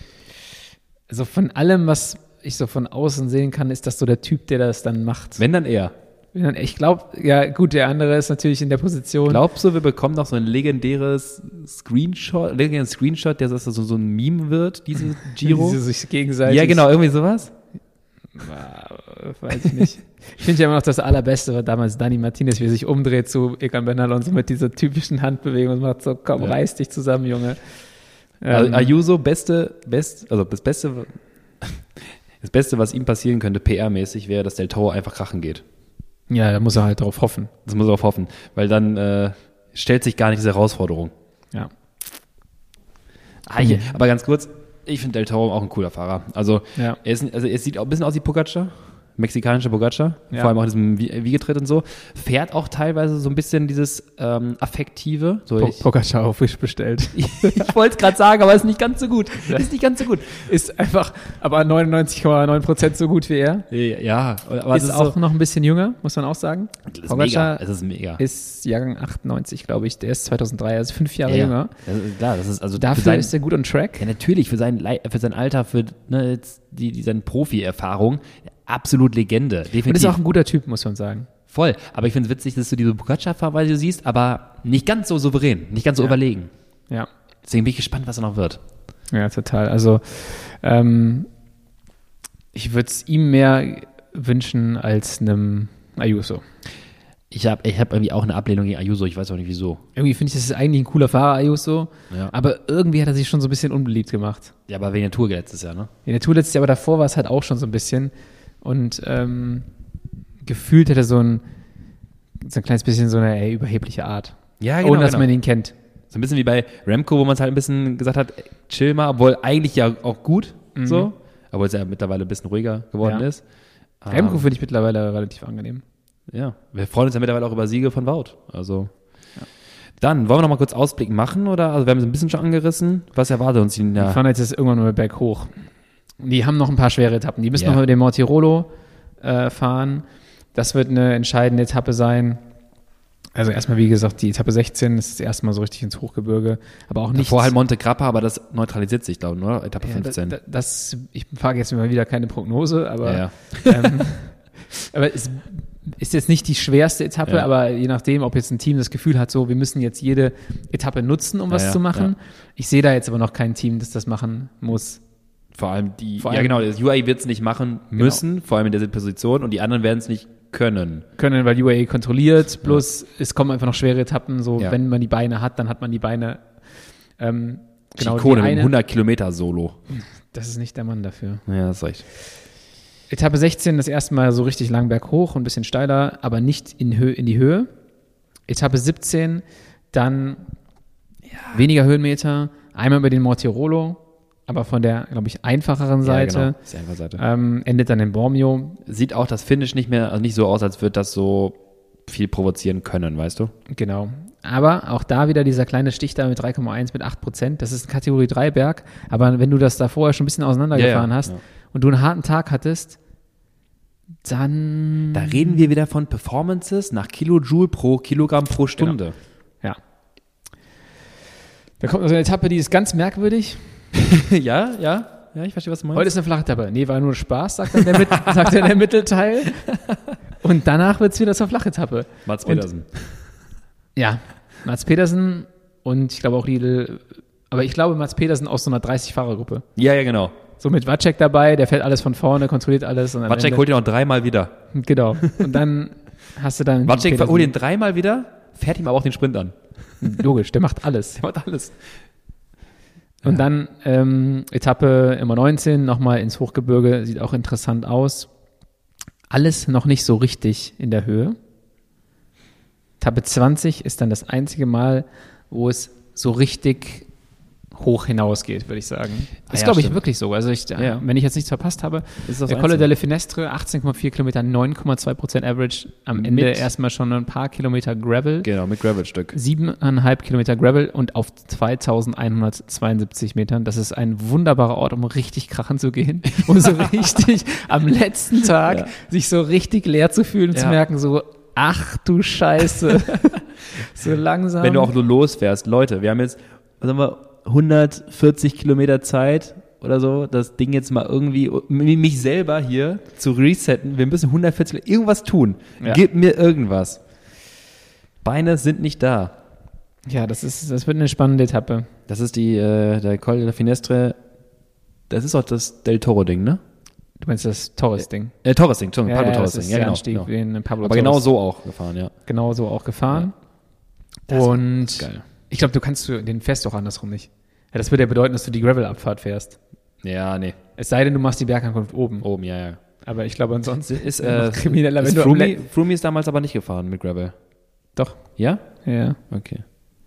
Also von allem, was ich so von außen sehen kann, ist das so der Typ, der das dann macht. Wenn, dann er. Ich glaube, ja gut, der andere ist natürlich in der Position. Glaubst du, wir bekommen noch so ein legendäres Screenshot, legendären Screenshot, der so, so, so ein Meme wird, diese Giro? Diese sich gegenseitig. Ja, genau, irgendwie sowas. Ah, weiß ich nicht. Ich finde ja immer noch das Allerbeste war damals Dani Martinez, wie er sich umdreht zu Egan Bernal und so mit dieser typischen Handbewegung und macht so, komm, Ja. reiß dich zusammen, Junge. Also Ähm, Ayuso, beste, best, also das Beste, das Beste, was ihm passieren könnte, P R-mäßig, wäre, dass Del Toro einfach krachen geht. ja, da muss er halt drauf hoffen. Das muss er darauf hoffen, weil dann äh, stellt sich gar nicht diese Herausforderung. Ja. Ah, hier, aber ganz kurz, ich finde Del Toro auch ein cooler Fahrer. Also, Ja. er, ist, also er sieht auch ein bisschen aus wie Pogacar, mexikanischer Pogacar, Ja. vor allem auch in diesem Wie- Wiegetritt und so. Fährt auch teilweise so ein bisschen dieses ähm, Affektive. So Po- ich Pogacar auf Fisch bestellt. ich wollte es gerade sagen, aber ist nicht ganz so gut. Ist nicht ganz so gut. Ist einfach, aber neunundneunzig Komma neun Prozent so gut wie er. Ja, aber Ist es auch so, noch ein bisschen jünger, muss man auch sagen. das ist mega. Es ist mega. ist Jahrgang achtundneunzig, glaube ich. Der ist zweitausenddrei, also fünf Jahre Ja, jünger. Das ist, klar, das ist also für Dafür sein, ist er gut on track. ja, natürlich für sein, Lei- für sein Alter, für ne, jetzt die, die seine Profi-Erfahrung, absolut Legende. Definitiv. Und ist auch ein guter Typ, muss man sagen. Voll. Aber ich finde es witzig, dass du diese Pogacar-Fahrweise siehst, aber nicht ganz so souverän, nicht ganz so Ja. überlegen. Ja. Deswegen bin ich gespannt, was er noch wird. Ja, total. Also ähm, ich würde es ihm mehr wünschen als einem Ayuso. Ich habe ich hab irgendwie auch eine Ablehnung gegen Ayuso, ich weiß auch nicht wieso. Irgendwie finde ich, das ist eigentlich ein cooler Fahrer, Ayuso. Ja. Aber irgendwie hat er sich schon so ein bisschen unbeliebt gemacht. Ja, aber wegen der Tour letztes Jahr, ne? In der Tour letztes Jahr, aber davor war es halt auch schon so ein bisschen. Und ähm, gefühlt hat er so ein, so ein kleines bisschen so eine ey, überhebliche Art. Ja, Ohne dass man ihn kennt. So ein bisschen wie bei Remco, wo man es halt ein bisschen gesagt hat, ey, chill mal, obwohl eigentlich ja auch gut, Mhm. so. Obwohl es ja mittlerweile ein bisschen ruhiger geworden Ja. ist. Remco Ähm, finde ich mittlerweile relativ angenehm. Ja, wir freuen uns ja mittlerweile auch über Siege von Wout. Also dann, wollen wir noch mal kurz Ausblick machen? Oder? Also wir haben es ein bisschen schon angerissen. Was erwartet uns in Wir der... fahren jetzt irgendwann mal berghoch. Die haben noch ein paar schwere Etappen. Die müssen Ja. noch mit dem Mortirolo äh, fahren. Das wird eine entscheidende Etappe sein. Also erstmal, wie gesagt, die Etappe sechzehn ist das erste Mal so richtig ins Hochgebirge. Aber auch nicht. Davor halt Monte Grappa, aber das neutralisiert sich, glaube ich, oder? Etappe ja, fünfzehn. da, da, das, ich frage jetzt mal wieder keine Prognose, aber, Ja, ähm, aber es ist jetzt nicht die schwerste Etappe, Ja. aber je nachdem, ob jetzt ein Team das Gefühl hat, so, wir müssen jetzt jede Etappe nutzen, um was Ja, ja, zu machen. ja. Ich sehe da jetzt aber noch kein Team, das das machen muss. Vor allem die, Vor ja allem- genau, das U A E wird es nicht machen müssen, vor allem in dieser Position und die anderen werden es nicht können. Können, weil U A E kontrolliert, bloß es kommen einfach noch schwere Etappen, so Ja. wenn man die Beine hat, dann hat man die Beine. Ähm, genau, Schikone die mit einem eine, hundert Kilometer Solo. das ist nicht der Mann dafür. Ja, das ist recht. Etappe sechzehn, das erste Mal so richtig lang berghoch und ein bisschen steiler, aber nicht in, Hö- in die Höhe. Etappe siebzehn, dann weniger Höhenmeter, einmal über den Mortirolo, aber von der, glaube ich, einfacheren Seite. Ja, genau. Das ist die einfache Seite. ähm, endet dann in Bormio. Sieht auch das Finish nicht mehr, also nicht so aus, als würde das so viel provozieren können, weißt du? Genau. Aber auch da wieder dieser kleine Stich da mit drei Komma eins mit acht Prozent. Das ist ein Kategorie drei Berg. Aber wenn du das da vorher schon ein bisschen auseinandergefahren Ja, ja, hast ja. und du einen harten Tag hattest, dann. Da reden wir wieder von Performances nach Kilojoule pro Kilogramm pro Stunde. Ja. Da kommt noch so eine Etappe, die ist ganz merkwürdig. ja, ja, ja, ich verstehe, was du meinst. Heute ist eine flache Etappe. Nee, war nur Spaß, sagt dann der, Mit sagt dann der Mittelteil. Und danach wird es wieder zur Flachetappe. Mats Und- Pedersen. Ja, Mats Pedersen und ich glaube auch Riedel, aber ich glaube Mats Pedersen aus so einer dreißig-Fahrer-Gruppe. Ja, ja, genau. So mit Wacek dabei, der fährt alles von vorne, kontrolliert alles. Und am Wacek Ende- holt ihn noch dreimal wieder. Genau. Und dann hast du dann. Wacek Pedersen. holt ihn dreimal wieder, fährt ihm aber auch den Sprint an. Logisch, der macht alles. Der macht alles. Und dann ähm, Etappe immer neunzehn, nochmal ins Hochgebirge, sieht auch interessant aus. Alles noch nicht so richtig in der Höhe. Etappe zwanzig ist dann das einzige Mal, wo es so richtig hoch hinausgeht, würde ich sagen. Ah Ist, ja, glaube ich, stimmt. wirklich so. Also, ich, Ja. wenn ich jetzt nichts verpasst habe, Ist das der Colle Einzige. delle Finestre, achtzehn Komma vier Kilometer, neun Komma zwei Prozent Average. Am Ende Mit- erstmal schon ein paar Kilometer Gravel. Genau, mit Gravel-Stück. Siebeneinhalb Kilometer Gravel und auf zweitausendeinhundertzweiundsiebzig Metern. Das ist ein wunderbarer Ort, um richtig krachen zu gehen. Um so richtig am letzten Tag Ja. sich so richtig leer zu fühlen und zu Ja. merken, so, ach du Scheiße. So langsam. Wenn du auch nur losfährst, Leute, wir haben jetzt, was haben wir, hundertvierzig Kilometer Zeit oder so, das Ding jetzt mal irgendwie, mich selber hier zu resetten. Wir müssen hundertvierzig, irgendwas tun. Ja. Gib mir irgendwas. Beine sind nicht da. Ja, das ist, das wird eine spannende Etappe. Das ist die, äh, der Col de la Finestre, das ist auch das Del Toro-Ding, ne? Du meinst das Torres-Ding? Äh, Torres-Ding, Entschuldigung, Ja, Pablo ja, das Torres-Ding. ist Ja, der genau. Anstieg genau. wie in Pablo Aber genau Torres. so auch gefahren, ja. Genau so auch gefahren. Das ist Und geil. ich glaube, du kannst du, den fährst du auch andersrum nicht. Ja, das würde ja bedeuten, dass du die Gravel-Abfahrt fährst. Ja, nee, Es sei denn, du machst die Bergankunft oben. oben, ja, ja. Aber ich glaube, ansonsten Ist, noch äh, krimineller, wenn ist du am Froome, Le- Froome ist damals aber nicht gefahren mit Gravel. Doch, Ja? ja. Okay.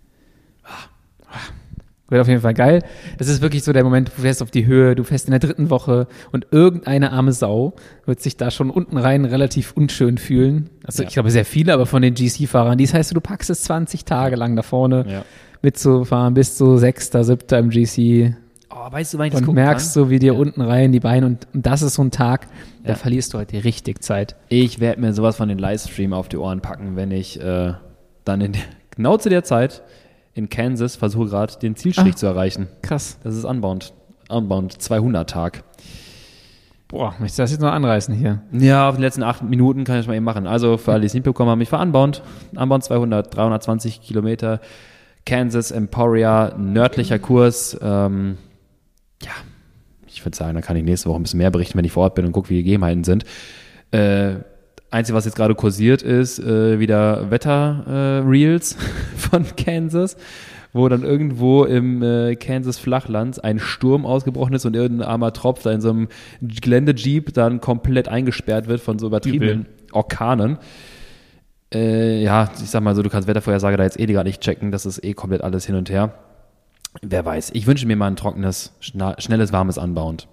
Wird auf jeden Fall geil. Das ist wirklich so der Moment, du fährst auf die Höhe, du fährst in der dritten Woche und irgendeine arme Sau wird sich da schon unten rein relativ unschön fühlen. Also Ja. ich glaube sehr viele, aber von den G C-Fahrern. Dies heißt, du packst es zwanzig Tage lang da vorne Ja. mitzufahren, bis zu Sechster, Siebter im G C Oh, weißt du, wann ich das und gucken merkst kann? so, wie dir unten rein die Beine und, und das ist so ein Tag, da Ja. verlierst du heute richtig Zeit. Ich werde mir sowas von den Livestream auf die Ohren packen, wenn ich äh, dann in der, genau zu der Zeit in Kansas versuche gerade den Zielstrich Ah. zu erreichen. Krass. Das ist Unbound. Unbound zweihundert Tag. Boah, möchtest du das jetzt noch anreißen hier? Ja, auf den letzten acht Minuten kann ich das mal eben machen. Also für alle, die es nicht bekommen haben, ich war Unbound. Unbound zweihundert, dreihundertzwanzig Kilometer. Kansas, Emporia, nördlicher Kurs. Ähm, ja, ich würde sagen, da kann ich nächste Woche ein bisschen mehr berichten, wenn ich vor Ort bin und gucke, wie die Gegebenheiten sind. Äh, Einzige, was jetzt gerade kursiert, ist äh, wieder Wetter-Reels von Kansas, wo dann irgendwo im äh, Kansas Flachland ein Sturm ausgebrochen ist und irgendein armer Tropf da in so einem Geländejeep dann komplett eingesperrt wird von so übertriebenen Orkanen. Äh, ja, ich sag mal so, du kannst Wettervorhersage da jetzt eh gar nicht checken, das ist eh komplett alles hin und her. Wer weiß, ich wünsche mir mal ein trockenes, schna- schnelles, warmes Unbound.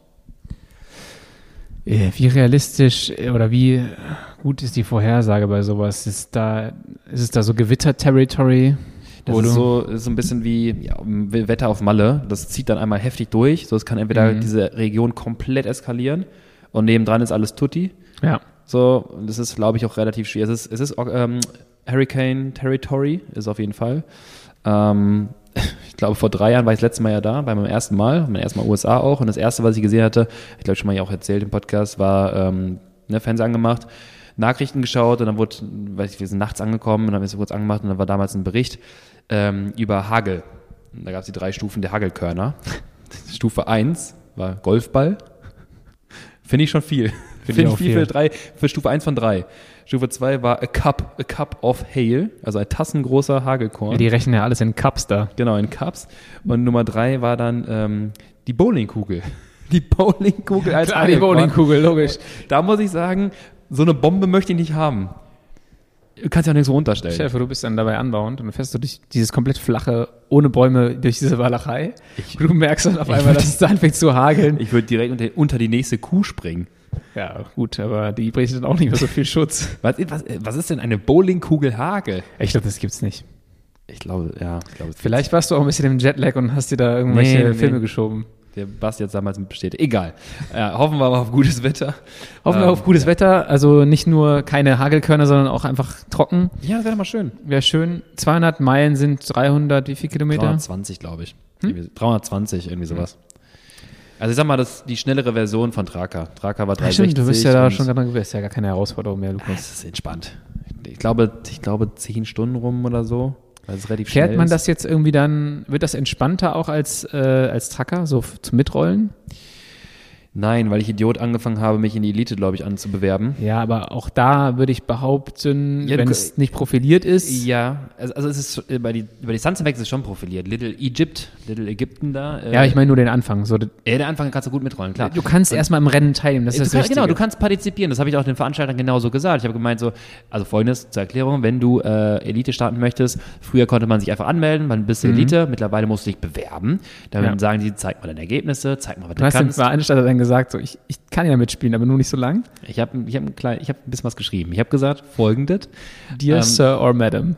Äh, Wie realistisch äh, oder wie gut ist die Vorhersage bei sowas? Ist da, ist es da so Gewitter-Territory? Das Wo ist du- so, ist so ein bisschen wie ja, Wetter auf Malle. Das zieht dann einmal heftig durch. So, es kann entweder Mhm. diese Region komplett eskalieren und nebendran ist alles Tutti. Ja. So, und das ist, glaube ich, auch relativ schwierig. Es ist, es ist ähm, Hurricane Territory, ist auf jeden Fall. Ähm, ich glaube, vor drei Jahren war ich das letzte Mal ja da, bei meinem ersten Mal, mein erstes Mal U S A auch. Und das erste, was ich gesehen hatte, ich glaube schon mal ja auch erzählt im Podcast, war ähm, ne, Fernseher angemacht, Nachrichten geschaut und dann wurde, weiß ich, wir sind nachts angekommen und dann haben wir es so kurz angemacht und dann war damals ein Bericht ähm, über Hagel. Und da gab es die drei Stufen der Hagelkörner. Stufe eins, war Golfball. Finde ich schon viel. Finde ich auch viel, viel. Für, drei, für Stufe eins von drei. Stufe zwei war a cup, a cup of hail, also ein tassengroßer Hagelkorn. Ja, die rechnen ja alles in Cups da. Genau, in Cups. Und Nummer drei war dann ähm, die Bowlingkugel. Die Bowlingkugel als Klar, die Hagelkorn. Bowlingkugel, logisch. Da muss ich sagen, so eine Bombe möchte ich nicht haben. Du kannst ja auch nichts so runterstellen. Stell dir vor, du bist dann dabei anbauend und dann fährst du durch dieses komplett flache, ohne Bäume, durch diese Walachei. Ich- Und du merkst dann auf Ich einmal, würd- dass es da anfängt zu hageln. Ich würde direkt unter, unter die nächste Kuh springen. Ja, gut, aber die bringt dann auch nicht mehr so viel Schutz. Was, was, was ist denn eine Bowlingkugel Hagel? Ich glaube, das gibt's nicht. Ich glaube, ja. Ich glaube, Vielleicht warst du auch ein bisschen im Jetlag und hast dir da irgendwelche Nee, nee, Filme nee. geschoben. Der Basti jetzt damals mit bestätigt. Egal. Ja, hoffen wir mal auf gutes Wetter. Hoffen wir Ähm, auf gutes Wetter, also nicht nur keine Hagelkörner, sondern auch einfach trocken. Ja, das wäre doch mal schön. Wäre schön. zweihundert Meilen sind dreihundert, wie viel Kilometer? dreihundertzwanzig, glaube ich. Irgendwie dreihundertzwanzig, irgendwie sowas. Also ich sag mal, das ist die schnellere Version von Traka. Traka war Ja, dreihundertsechzig. stimmt, du bist ja da und- schon gerade, du bist ja gar keine Herausforderung mehr, Ah, Lukas. es ist entspannt. Ich glaube, ich glaube zehn Stunden rum oder so. Weil es relativ Fährt schnell man ist. das jetzt irgendwie dann, wird das entspannter auch als, äh, als Tracker, so f- zum Mitrollen? Nein, weil ich Idiot angefangen habe, mich in die Elite, glaube ich, anzubewerben. Ja, aber auch da würde ich behaupten, Ja, du wenn k- es nicht profiliert ist. Ja, also, also es ist äh, bei die bei Distanz hinweg ist es schon profiliert. Little Egypt, Little Ägypten da. Äh, Ja, ich meine nur den Anfang. So, ja, der Anfang kannst du gut mitrollen, klar. du kannst erstmal im Rennen teilnehmen, das ist Du das kann, Wichtige. genau, du kannst partizipieren. Das habe ich auch den Veranstaltern genauso gesagt. Ich habe gemeint so, also folgendes zur Erklärung, wenn du äh, Elite starten möchtest, früher konnte man sich einfach anmelden, man bist du Elite, mittlerweile musst du dich bewerben. Dann Mhm. Ja. sagen die, zeig mal deine Ergebnisse, zeig mal, was du, Du hast dem kannst. Veranstalter dann gesagt, so, ich, ich kann ja mitspielen, aber nur nicht so lang. Ich habe ich hab ein, klein, ich hab ein bisschen was geschrieben. Ich habe gesagt, folgendes, Dear Ähm, Sir or Madam.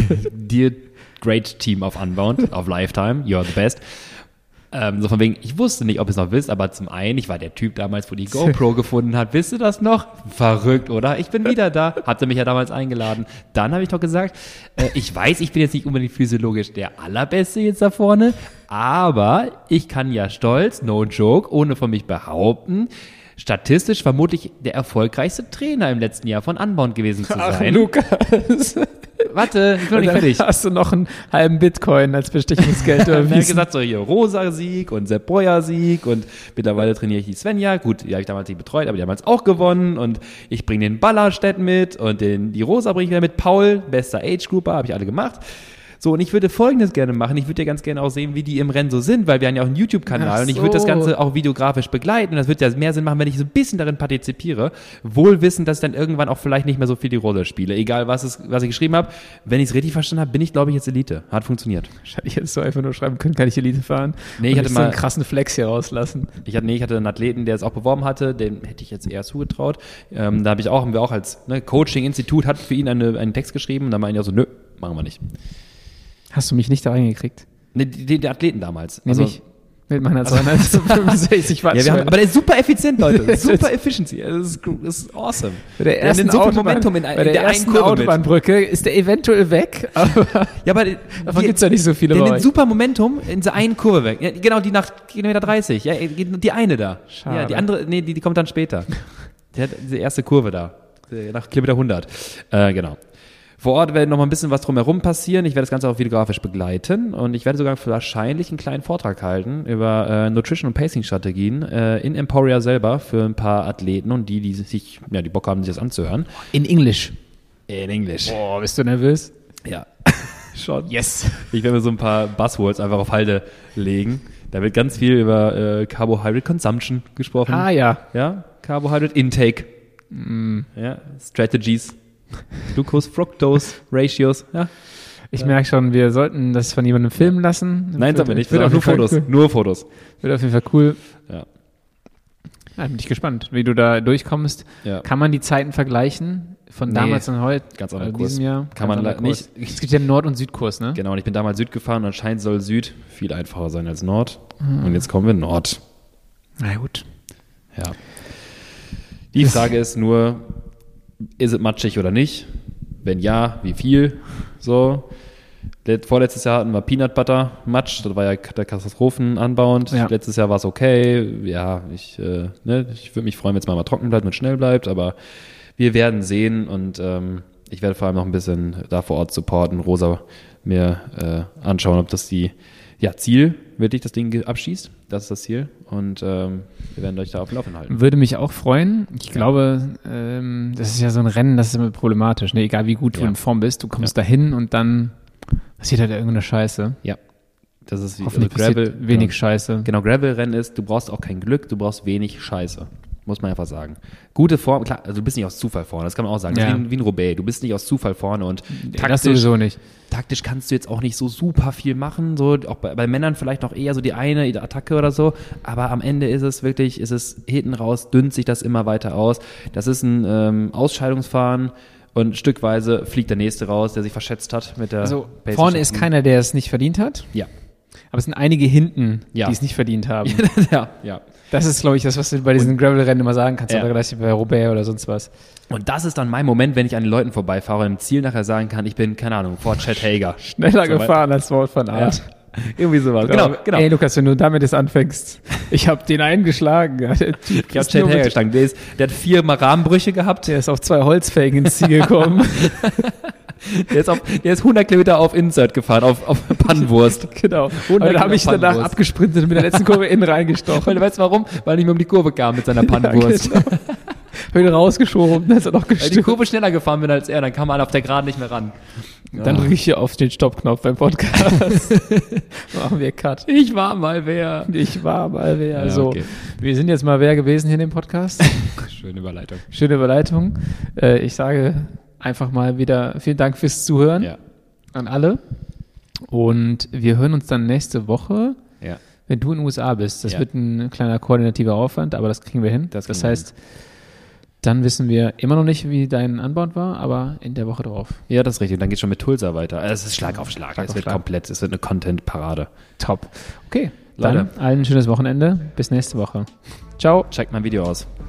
dear great team of Unbound, of Lifetime, you're the best. Ähm, so von wegen, ich wusste nicht, ob ihr es noch wisst, aber zum einen, ich war der Typ damals, wo die GoPro gefunden hat. Wisst ihr das noch? Verrückt, oder? Ich bin wieder da. Habt ihr mich ja damals eingeladen. Dann habe ich doch gesagt, äh, ich weiß, ich bin jetzt nicht unbedingt physiologisch der Allerbeste jetzt da vorne, aber ich kann ja stolz, no joke, ohne von mich behaupten, statistisch vermutlich der erfolgreichste Trainer im letzten Jahr von Unbound gewesen zu sein. Lukas. Warte, ich bin noch Und nicht dann fertig. hast du noch einen halben Bitcoin als Bestechungsgeld Er hat überwiesen. gesagt, so hier Rosa-Sieg und Sepp Breuer-Sieg und mittlerweile trainiere ich die Svenja. Gut, die habe ich damals nicht betreut, aber die haben damals auch gewonnen und ich bringe den Ballerstedt mit und den, die Rosa bringe ich wieder mit. Paul, bester Age-Grouper, habe ich alle gemacht. So, und ich würde Folgendes gerne machen. Ich würde ja ganz gerne auch sehen, wie die im Rennen so sind, weil wir haben ja auch einen YouTube-Kanal Ach und ich würde das so. Ganze auch videografisch begleiten und das wird ja mehr Sinn machen, wenn ich so ein bisschen darin partizipiere, wohl wissend, dass ich dann irgendwann auch vielleicht nicht mehr so viel die Rolle spiele. Egal, was, es, was ich geschrieben habe. Wenn ich es richtig verstanden habe, bin ich, glaube ich, jetzt Elite. Hat funktioniert. Hätte ich jetzt so einfach nur schreiben können, kann ich Elite fahren? Nee, ich Und hatte nicht so mal- einen krassen Flex hier rauslassen. Ich hatte, nee, ich hatte einen Athleten, der es auch beworben hatte, dem hätte ich jetzt eher zugetraut. Ähm, da habe ich auch, haben wir auch als ne, Coaching-Institut hat für ihn eine, einen Text geschrieben und da meinte er so, nö, machen wir nicht. Hast du mich nicht da reingekriegt? Ne, die, die, die Athleten damals. Nee, Also- nicht. Mit meiner zweihundertfünfundsechzig Watt. Ja, wir haben, aber der ist super effizient, Leute. Super Efficiency. Das ist, das ist awesome. bei der Wir haben ersten, den so viel Autobahn, Momentum in, bei in der der einen ersten Kurve mit. Autobahnbrücke ist der eventuell weg, aber Ja, aber die- davon die- gibt's ja nicht so viele den, bei den euch. super Momentum in dieser einen Kurve weg. Ja, genau, die nach Kilometer dreißig. Ja, die eine da. Schade. Ja, die andere, nee, die, die kommt dann später. Der hat diese erste Kurve da. Nach Kilometer hundert. Äh, genau. Vor Ort wird noch mal ein bisschen was drumherum passieren. Ich werde das Ganze auch videografisch begleiten und ich werde sogar wahrscheinlich einen kleinen Vortrag halten über äh, Nutrition- und Pacing-Strategien äh, in Emporia selber für ein paar Athleten und die, die sich, ja, die Bock haben, sich das anzuhören. In Englisch. In Englisch. Boah, bist du nervös? Ja, schon. Yes. Ich werde mir so ein paar Buzzwords einfach auf Halde legen. Da wird ganz viel über äh, Carbohydrate Consumption gesprochen. Ah ja. Ja, Carbohydrate Intake. Ja, Strategies. Glucose, Fructose, Ratios. Ja. Ich merke schon, wir sollten das von jemandem filmen lassen. Nein, sagen wir nicht. Wird Wir auf sagen nur jeden Fall Fotos. cool. Nur Fotos. Wird auf jeden Fall cool. Ja. Ja, bin ich gespannt, wie du da durchkommst. Ja. Kann man die Zeiten vergleichen von Nee, damals und heute? ganz äh, anderer diesem Kurs. Jahr? Kann Ganz man anderer le- Kurs. nicht- Es gibt ja einen Nord- und Südkurs, ne? Genau, und ich bin damals Süd gefahren und anscheinend soll Süd viel einfacher sein als Nord. Und jetzt kommen wir Nord. Na gut. Ja. Die Frage ist nur, ist es matschig oder nicht? Wenn ja, wie viel? So. Let- Vorletztes Jahr hatten wir Peanut Butter Matsch, das war ja der Katastrophen anbauend. Ja. Letztes Jahr war es okay. Ja, ich, äh, ne, ich würde mich freuen, wenn es mal, mal trocken bleibt und schnell bleibt, aber wir werden sehen und ähm, ich werde vor allem noch ein bisschen da vor Ort supporten. Rosa mir äh, anschauen, ob das die, ja, Ziel wirklich das Ding abschießt. Das ist das Ziel. Und ähm, wir werden euch da auf dem Laufenden halten. Würde mich auch freuen. Ich ja. glaube, ähm, das ist ja so ein Rennen, das ist immer problematisch. Ne? Egal wie gut du ja. in Form bist, du kommst ja. dahin und dann passiert halt irgendeine Scheiße. Ja. Das ist wie Hoffentlich also Gravel, wenig genau, Scheiße. Genau, Gravel-Rennen ist, du brauchst auch kein Glück, du brauchst wenig Scheiße. Muss man einfach sagen. Gute Form, klar, also du bist nicht aus Zufall vorne, das kann man auch sagen. Das Ja. ist wie ein, wie ein Roubaix, du bist nicht aus Zufall vorne und Das taktisch, sowieso nicht. taktisch kannst du jetzt auch nicht so super viel machen, so auch bei, bei Männern vielleicht noch eher so die eine die Attacke oder so, aber am Ende ist es wirklich, ist es hinten raus, dünnt sich das immer weiter aus. Das ist ein ähm, Ausscheidungsfahren und stückweise fliegt der Nächste raus, der sich verschätzt hat mit der Also Basic- vorne ist keiner, der es nicht verdient hat, Ja. aber es sind einige hinten, Ja. die es nicht verdient haben. ja, ja. Das ist, glaube ich, das, was du bei diesen Gravel-Rennen immer sagen kannst, Ja. oder gleich bei Roubaix oder sonst was. Und das ist dann mein Moment, wenn ich an den Leuten vorbeifahre und im Ziel nachher sagen kann, ich bin, keine Ahnung, vor Chad Hager. Schneller So gefahren als Wort von Art. Ja. Irgendwie sowas. Genau, Genau, genau. Ey, Lukas, wenn du damit jetzt anfängst, ich habe den eingeschlagen. Ja, der Typ Ich habe ist Chad nur Hager mit- gestanden. Der, ist, der hat vier Mal Rahmenbrüche gehabt. Der ist auf zwei Holzfelgen ins Ziel gekommen. Der ist, auf, der ist hundert Kilometer auf Insert gefahren, auf, auf Pannenwurst. Genau. Und dann habe ich danach Pannenwurst. abgesprintet und mit der letzten Kurve innen reingestochen. Weil du weißt warum? Weil er nicht mehr um die Kurve kam mit seiner Pannenwurst. Ja, genau. Hab ihn rausgeschoben, dann ist er noch Weil ich die gestürzt. Kurve schneller gefahren bin als er, dann kam er auf der Geraden nicht mehr ran. Dann drücke ich hier auf den Stoppknopf beim Podcast. Machen wir Cut. Ich war mal wer. Ich war mal wer. Ja, so, okay. wir sind jetzt mal wer gewesen hier in dem Podcast. Schöne Überleitung. Schöne Überleitung. Äh, ich sage einfach mal wieder vielen Dank fürs Zuhören Ja. an alle. Und wir hören uns dann nächste Woche, Ja. wenn du in den U S A bist. Das Ja. wird ein kleiner koordinativer Aufwand, aber das kriegen wir hin. Das Das, kriegen wir heißt, dann wissen wir immer noch nicht, wie dein Anbau war, aber in der Woche drauf. Ja, das ist richtig. Dann geht's schon mit Tulsa weiter. Also es ist Schlag auf Schlag. Schlag es auf wird Schlag. komplett, es wird eine Content-Parade. Top. Okay, Leute. dann allen ein schönes Wochenende. Bis nächste Woche. Ciao. Checkt mein Video aus.